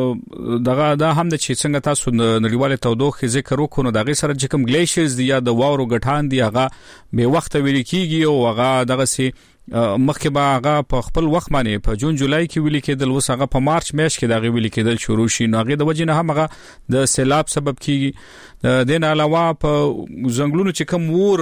دغه دا هم د چې څنګه تاسو د نړیوال تودوخه ذکر وکړو دغه سره چې کوم گلیشیرز دی یا د واورو غټان دی هغه به وخت ویل کیږي او هغه دغه سي مخکې به هغه په خپل وخت باندې په جون جولای کې ویل کېدل وس هغه په مارچ میاشت کې دا ویل کېدل شروع شي نو هغه د وجې نه هم هغه د سیلاب سبب کیږي د نه علاوه په زنګلونو چې کوم ور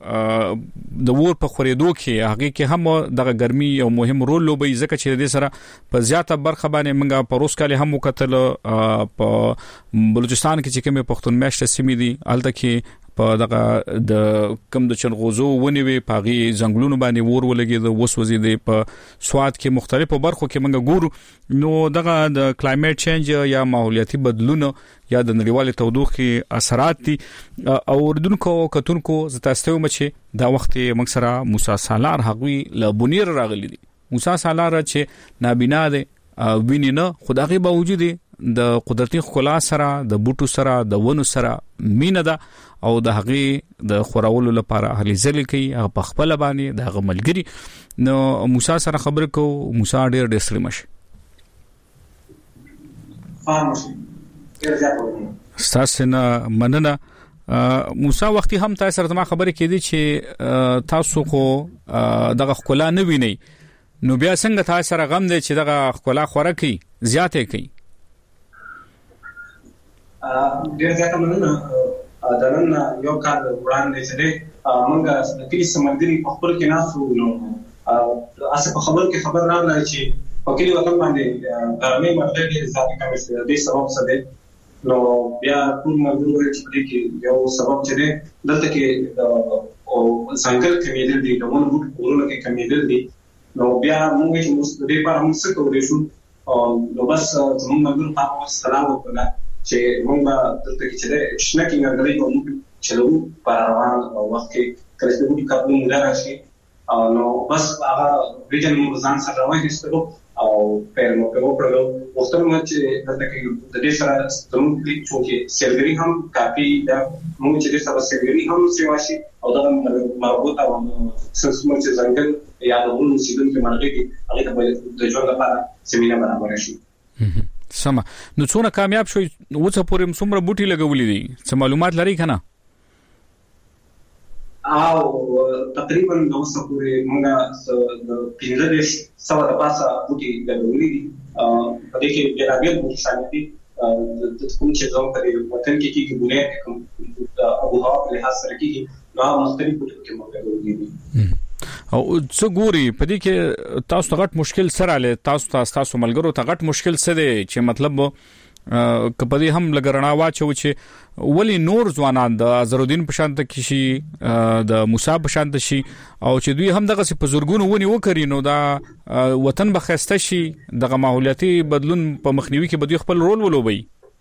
د ور په خورېدو کې هغه کې هم د ګرمي یو مهم رول لوبي ځکه چې د سره په زیاته برخه باندې موږ په روس کال هم وکتل په بلوچستان کې چې کومه پښتون میاشت سیمې دي الته کې په دغه د کم د چنغوزو ونیوي پاغي زنګلونو باندې ور ولګي د وسوځي د په سواد کې مختلفو برخو کې موږ ګورو نو دغه د کلایمټ چینج یا ماحولیاتي بدلون یا د نړیوال تودوخه اثرات دي او اردوونکو کتونکو زتاستو مچ دا وخت موږ سره موسی سالار هغوی له بنیر راغلي دي موسی سالار چې نابینا دي ویني نه خدای باوجود د قدرتي خلا سره د بوټو سره د ونو سره مینه ده او د هغه د خورولو لپاره هلي ځل کوي هغه په خپل باندې د هغه ملګری نو موسی سره خبر کو موسی ډېر ډېر ستړي مشه تاسو نه مننه موسی وختي هم تاسو سره ما خبرې کړي چې تاسو خو دغه خلا نه ویني نو بیا څنګه تاسو سره غم دي چې دغه خلا خوره کوي زیاتې کوي ډیر ځکه مننه دا نن یو کال وړاندې چې موږ د کلی سمندري په خبر کې ناسو نو اسه په خبر کې خبر راغله چې په کلی وطن باندې ګرمي مرده کې اضافه کمې شوې د سبب څه ده نو بیا ټول موضوع چې کې یو سبب چې ده دلته کې او څنګه کمیدل دي د مونږ ورونه کې کمیدل دي نو بیا موږ چې موږ د دې په اړه څه کوو شو نو بس زموږ موږ په سلام وکړه چې موږ دلته کې چې شنه کې غلې کوم چې له په روان وخت کې کله چې د کاربن مدار شي نو بس هغه ریجن موږ ځان سره راوځو او په نو په وګړو وختونه چې دلته کې د دې سره زموږ کلیک چې سیلګری هم کافي دا موږ چې سره سیلګری هم سیوا شي او دا مربوط او سنسمو چې ځنګل یا د ونو سیدون کې مرغې دي هغه د ژوند لپاره زمينه برابر شي. سم نو څونه کامیاب شوي وڅ پورې څومره بوټي لګولې دي څه معلومات لري کنه؟ او تقریبا نو څه پورې موږ د پینځه سو د پاسه بوټي لګولې دي په دې کې ډېر اړین بوټي شامل دي د کوم چې زموږ په وطن کې کې ګولې کوم د ابو هوا په لحاظ سره کې نو مختلف بوټي کې موږ لګولې دي. او څه ګوري په دې کې تاسو ته غټ مشکل سره له تاسو تاسو ملګرو ته غټ مشکل څه دی چې مطلب کپدی هم لګرنا واچو چې ولی نور ځوانان د ازرودین په شان ته کشي د موسی په شان ته شي او چې دوی هم دغه په زورګونو ونی وکړي نو دا وطن بخښته شي دغه ماحولیاتي بدلون په مخنیوي کې به خپل رول ولوبي.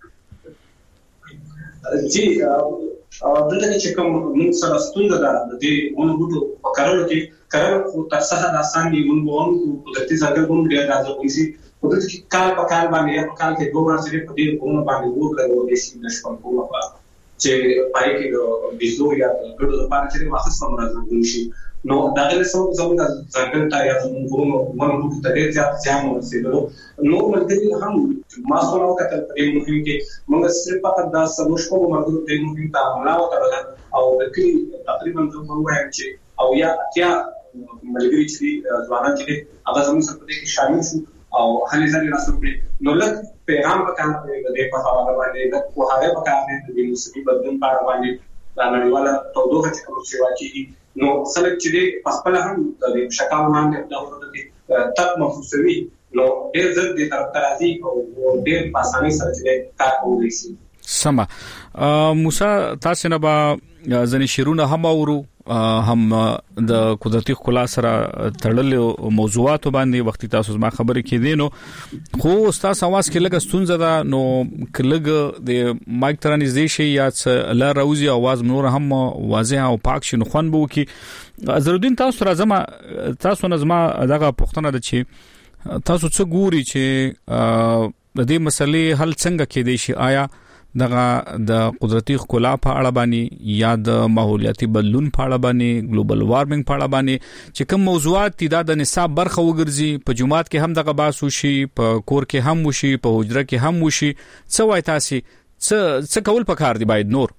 جی دلته چې کوم موږ سره ستونزه ده د دې ونو بوټو په کارولو کې کارول خو تر څه د آسان دی موږ ووم قدرتي ځای کوم ډیر راځي چې په دې کې کال په کال باندې په کال کې دوه ورځې په دې کومه باندې ورته ورته شي د شپږ کومه په چې پای کې د بيزو یا د ګډو لپاره چې واخص سم راځي شي نو دا له څو زموږ ځانګړی تاریخ موږ موږ ته ډېر ځات ځان ورسېدو نو ملګری هم ما سره وکړل په دې مهم کې موږ صرف فقط دا سموش کوو موږ د دې مهم ته عمله وکړه او د کې تقریبا زموږ وایم چې او یا اتیا ملګری چې ځوانان چې هغه زموږ سره په دې کې شامل شو او هلي ځای راسره نو لکه پیغام وکړ د دې په حواله باندې د کوهاره وکړ د دې موسیقي بدلون په اړه باندې دا نړیواله توګه چې کوم څه واکې نو خلک چې په خپل هم د شکاو باندې د ورته کې تک محسوسوي نو ډېر زر دي تر ترازی او ډېر په اسانۍ سره چې کار کوي شي. سما موسی تاسو نه با ځنی شیرونه هم اورو هم د قدرتي خلا سره تړلې موضوعات باندې وختي تاسو ما خبرې کې دي نو خو استاد اواز کې لګ ستونزه ده نو کلګ د مایک ترانیزې شي یا څ لا راوزي اواز نور هم واضح او پاک شي نو خون بو کې ازرودین تاسو راځم تاسو نظم دغه پښتنه د چی تاسو څه ګوري چې د دې مسلې حل څنګه کې دی شي آیا دغه د قدرتي خلا په اړه باندې یا د ماحولیاتي بدلون په اړه باندې ګلوبل وارمنګ په اړه باندې چې کوم موضوعات دي د نصاب برخه وګرځي په جمعات کې هم دغه باس وشي په کور کې هم وشي په حجره کې هم وشي څه وای تاسو څه څه کول پکار دی باید نور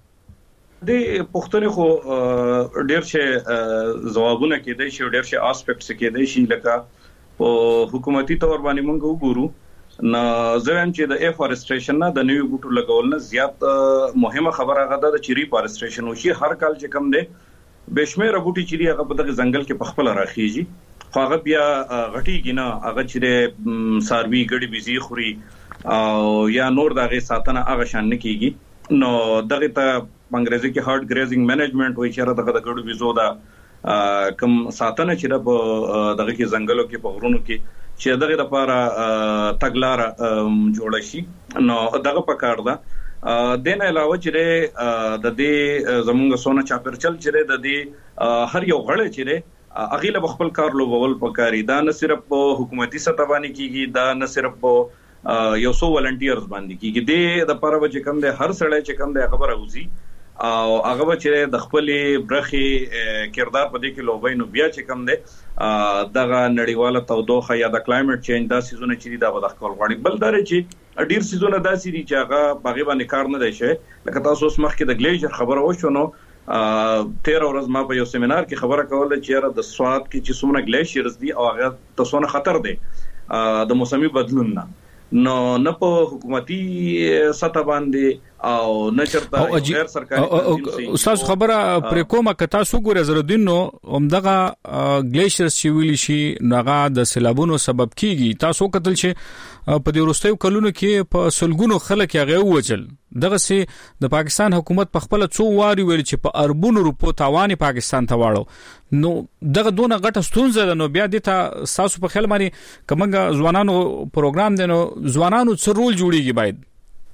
د پښتون خو ډېر شي ځوابونه کې دي شي ډېر شي اسپیکټس کې دي شي لکه په حکومتي تور باندې موږ وګورو نو زم چې د افورستریشن نه د نوې بوټو لګول نه زیات مهمه خبره غدا د چری فورستریشن وشي هر کال چې کم دی بشمیره بوټي چری هغه په دغه ځنګل کې پخپل راخیږي خو هغه بیا غټیږي نه هغه چې ساروی ګډي بيزي خوري او یا نور دغه ساتنه هغه شان نه کیږي نو دغه ته انګریزي کې هارد گریزینګ منیجمنت وایي چې دغه د ګډو بيزو دا کم ساتنه چې په دغه کې ځنګلو کې په غرونو کې چې دغه لپاره تګلار جوړ شي نو دغه پکار ده د نه علاوه چې د دې زمونږ سونه چاپرچل چې د دې هر یو غړ چې اغیله خپل کار لوبول پکاري دا نه صرف په حکومتي سطح باندې کیږي دا نه صرف په یو سو ولنټیرز باندې کیږي د لپاره چې کم ده هر سړی چې کم ده خبره وزي او هغه چې د خپل برخي کردار په دې کې لوبای نو بیا چې کم ده دغه نړیواله تودوخه یا د کلایمټ چینج دا سيزونه چې دا به د خپل غړي بل درې چې ډیر سيزونه داسې دي چې هغه باغې باندې کار نه دی شي لکه تاسو اوس مخکې د ګلیشر خبره وشو نو تیر ورځ ما په یو سیمینار کې خبره کوله چې د سواد کې چې څومره ګلیشرز دي او هغه تاسو نه خطر دی د موسمي بدلون نه نو نه په حکومتي سطح باندې او نه چرته غیر سرکاري استاد خبره پر کومه کتا سو ګور زردین نو همدغه ګلیشرز چې ویل شي نغه د سیلابونو سبب کیږي تاسو کتل شي په دې وروستیو کلونو کې په سلګونو خلک هغه وچل دغه سي د پاکستان حکومت په خپل څو واري ویل چې په اربونو روپو تاوان پاکستان ته واړو نو دغه دونه غټه ستونزه نو بیا د تاسو په خیال باندې کومه ځوانانو پروګرام دینو ځوانانو څه رول جوړیږي باید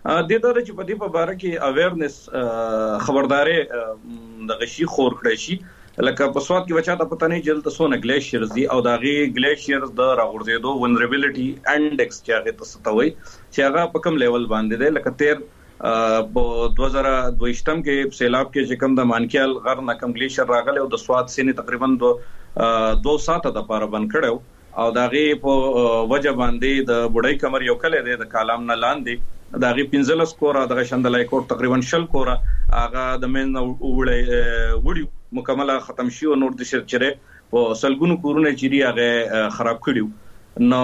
د دې چې په دې په اړه کې اویرنس خبرداري د غشي خور کړی شي لکه په سواد کې بچا ته پته نه جلد سونه ګلیشیرز دي او داغي ګلیشیرز د راغورځېدو ولنربিলিټي انډیکس چې هغه تاسو ته وایي چې هغه په کوم لیول باندې دی لکه تیر په دوه هزار دوه م کې سیلاب کې چې کوم د مانکیال غر نه کوم ګلیشیر راغلی او د سواد سینې تقریبا دوه ساعته د پاره بند کړو او داغي په وجه باندې د بډای کمر یو کله دی د کالام نه لاندې داغي پنځلس کورا د شندلای کوټ تقریبا شل کورا هغه د مین وړي وړي مکمله ختم شي او نور د شرچره په سلګونو کورونه چيري هغه خراب کړیو نو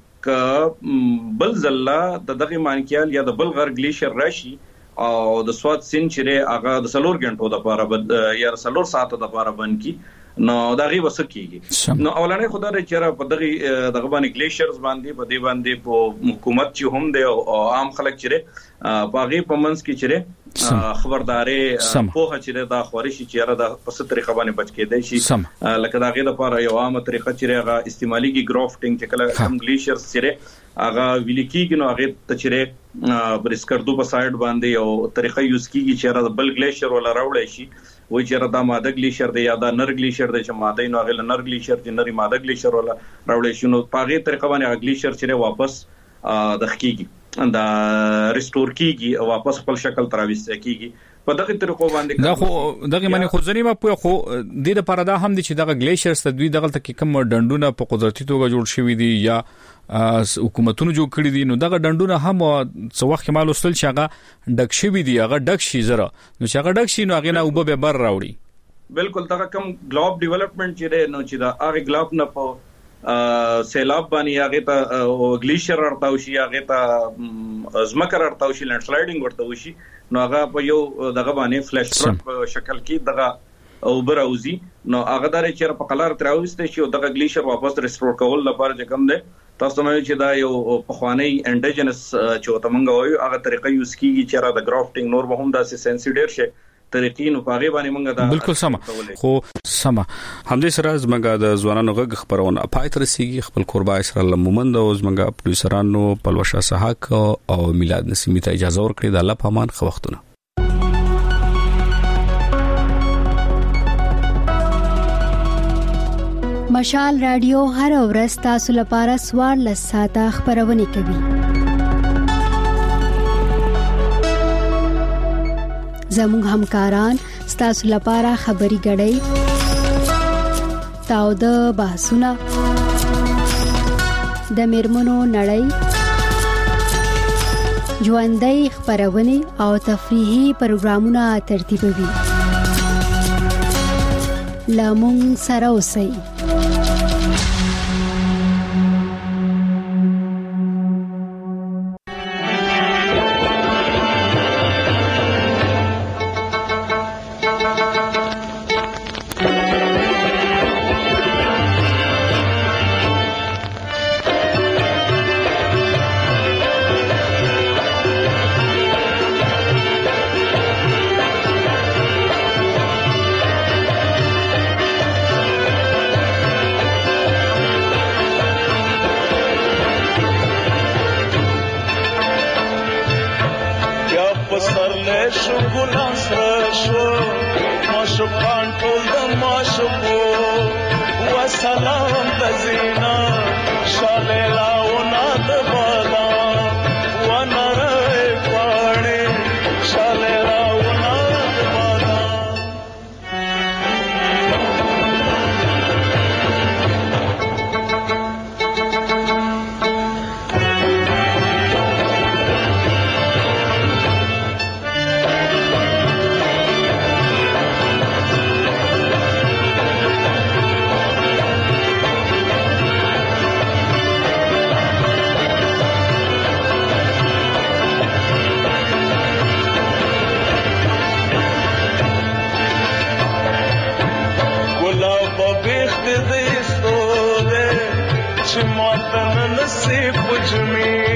ک بل زله د دغه مانکیال یا د بل غر ګلیشر راشي او د سواد سین چیرې هغه د سلور غنټو د پاره یا سلور ساعتو د پاره بن کی نو دغه وسکیږي نو اولانې خدای چیرې په دغه دغه باندې ګلیشرز باندې په دې باندې په حکومت چې هم دی او عام خلک چیرې باغی په منځ کې چیرې خبرداري په چیرې دا خورشي چیرې د په ست طریقه باندې بچ کېدای شي لکه دغه لپاره یو عامه طریقه چیرې هغه استعمالي کی گرافټینګ چې کله کم ګلیشرز چیرې هغه ویلیکیږي نو هغه ته چیرې برسکردو په سایډ باندې یو طریقه یوز کیږي چیرې د بل ګلیشر ولا راوړی شي وای چې دا ماده ګلیشر دی یا دا نر ګلیشر دی چې ماده نو هغه نر ګلیشر دی نری ماده ګلیشر ولا راوړی شي نو پاغه طریقه باندې ګلیشر چې واپس د حقيقي دا ریسټور کیږي او واپس خپل شکل تراويست کیږي په دغه طریقو باندې دا خو دغه معنی خو ځنی ما په خو د دې لپاره دا هم دي چې دغه ګلیشرز ته دوی دغه تک کوم ډندونه په قدرتي توګه جوړ شوی دي یا حکومتونو جوړ کړی دي نو دغه ډندونه هم څو وخت مال وستل چې هغه ډک شوی دي هغه ډک شي زره نو چې هغه ډک شي نو هغه نه وب به بر راوړي بالکل دا کوم ګلوب ډیولپمنٹ چې نو چې دا هغه ګلوب نه په سیلاب باندې هغه ته ګلیشر ورتاو شي هغه ته ازمکر ورتاو شي لینډ سلایډینګ ورتاو شي نو هغه په یو دغه باندې فلش فلډ په شکل کې دغه او براوزي نو هغه درې چې په قلار تراوسته شي او دغه ګلیشر واپس ریسټور کول لپاره چې کوم دی تاسو مې چې دا یو پخوانی انډیجنس چې تمنګ وایو هغه طریقې یوز کیږي چې را د گرافټینګ نور به هم داسې سنسیډر شي طریقې نو پاغي باندې مونږ دا بالکل سم خو سم همدې سره زمګه د ځوانانو غږ خبرونه پای تر سیږي خپل قربا اسرائیل مومند او زمګه پروډوسرانو پلوشا سحق او میلاد نسیمی ته اجازه ورکړي د الله پامان خو وختونه مشال رادیو هر ورځ تاسو لپاره سوار لساته خبرونه کوي زموږ همکاران تاسو لپاره خبري غړي تاو د بحثونه د میرمنو نړۍ ژوندۍ خبرونه او تفریحي پروګرامونه ترتیبوي لامون سره اوسئ چې ماته نصیب پجمی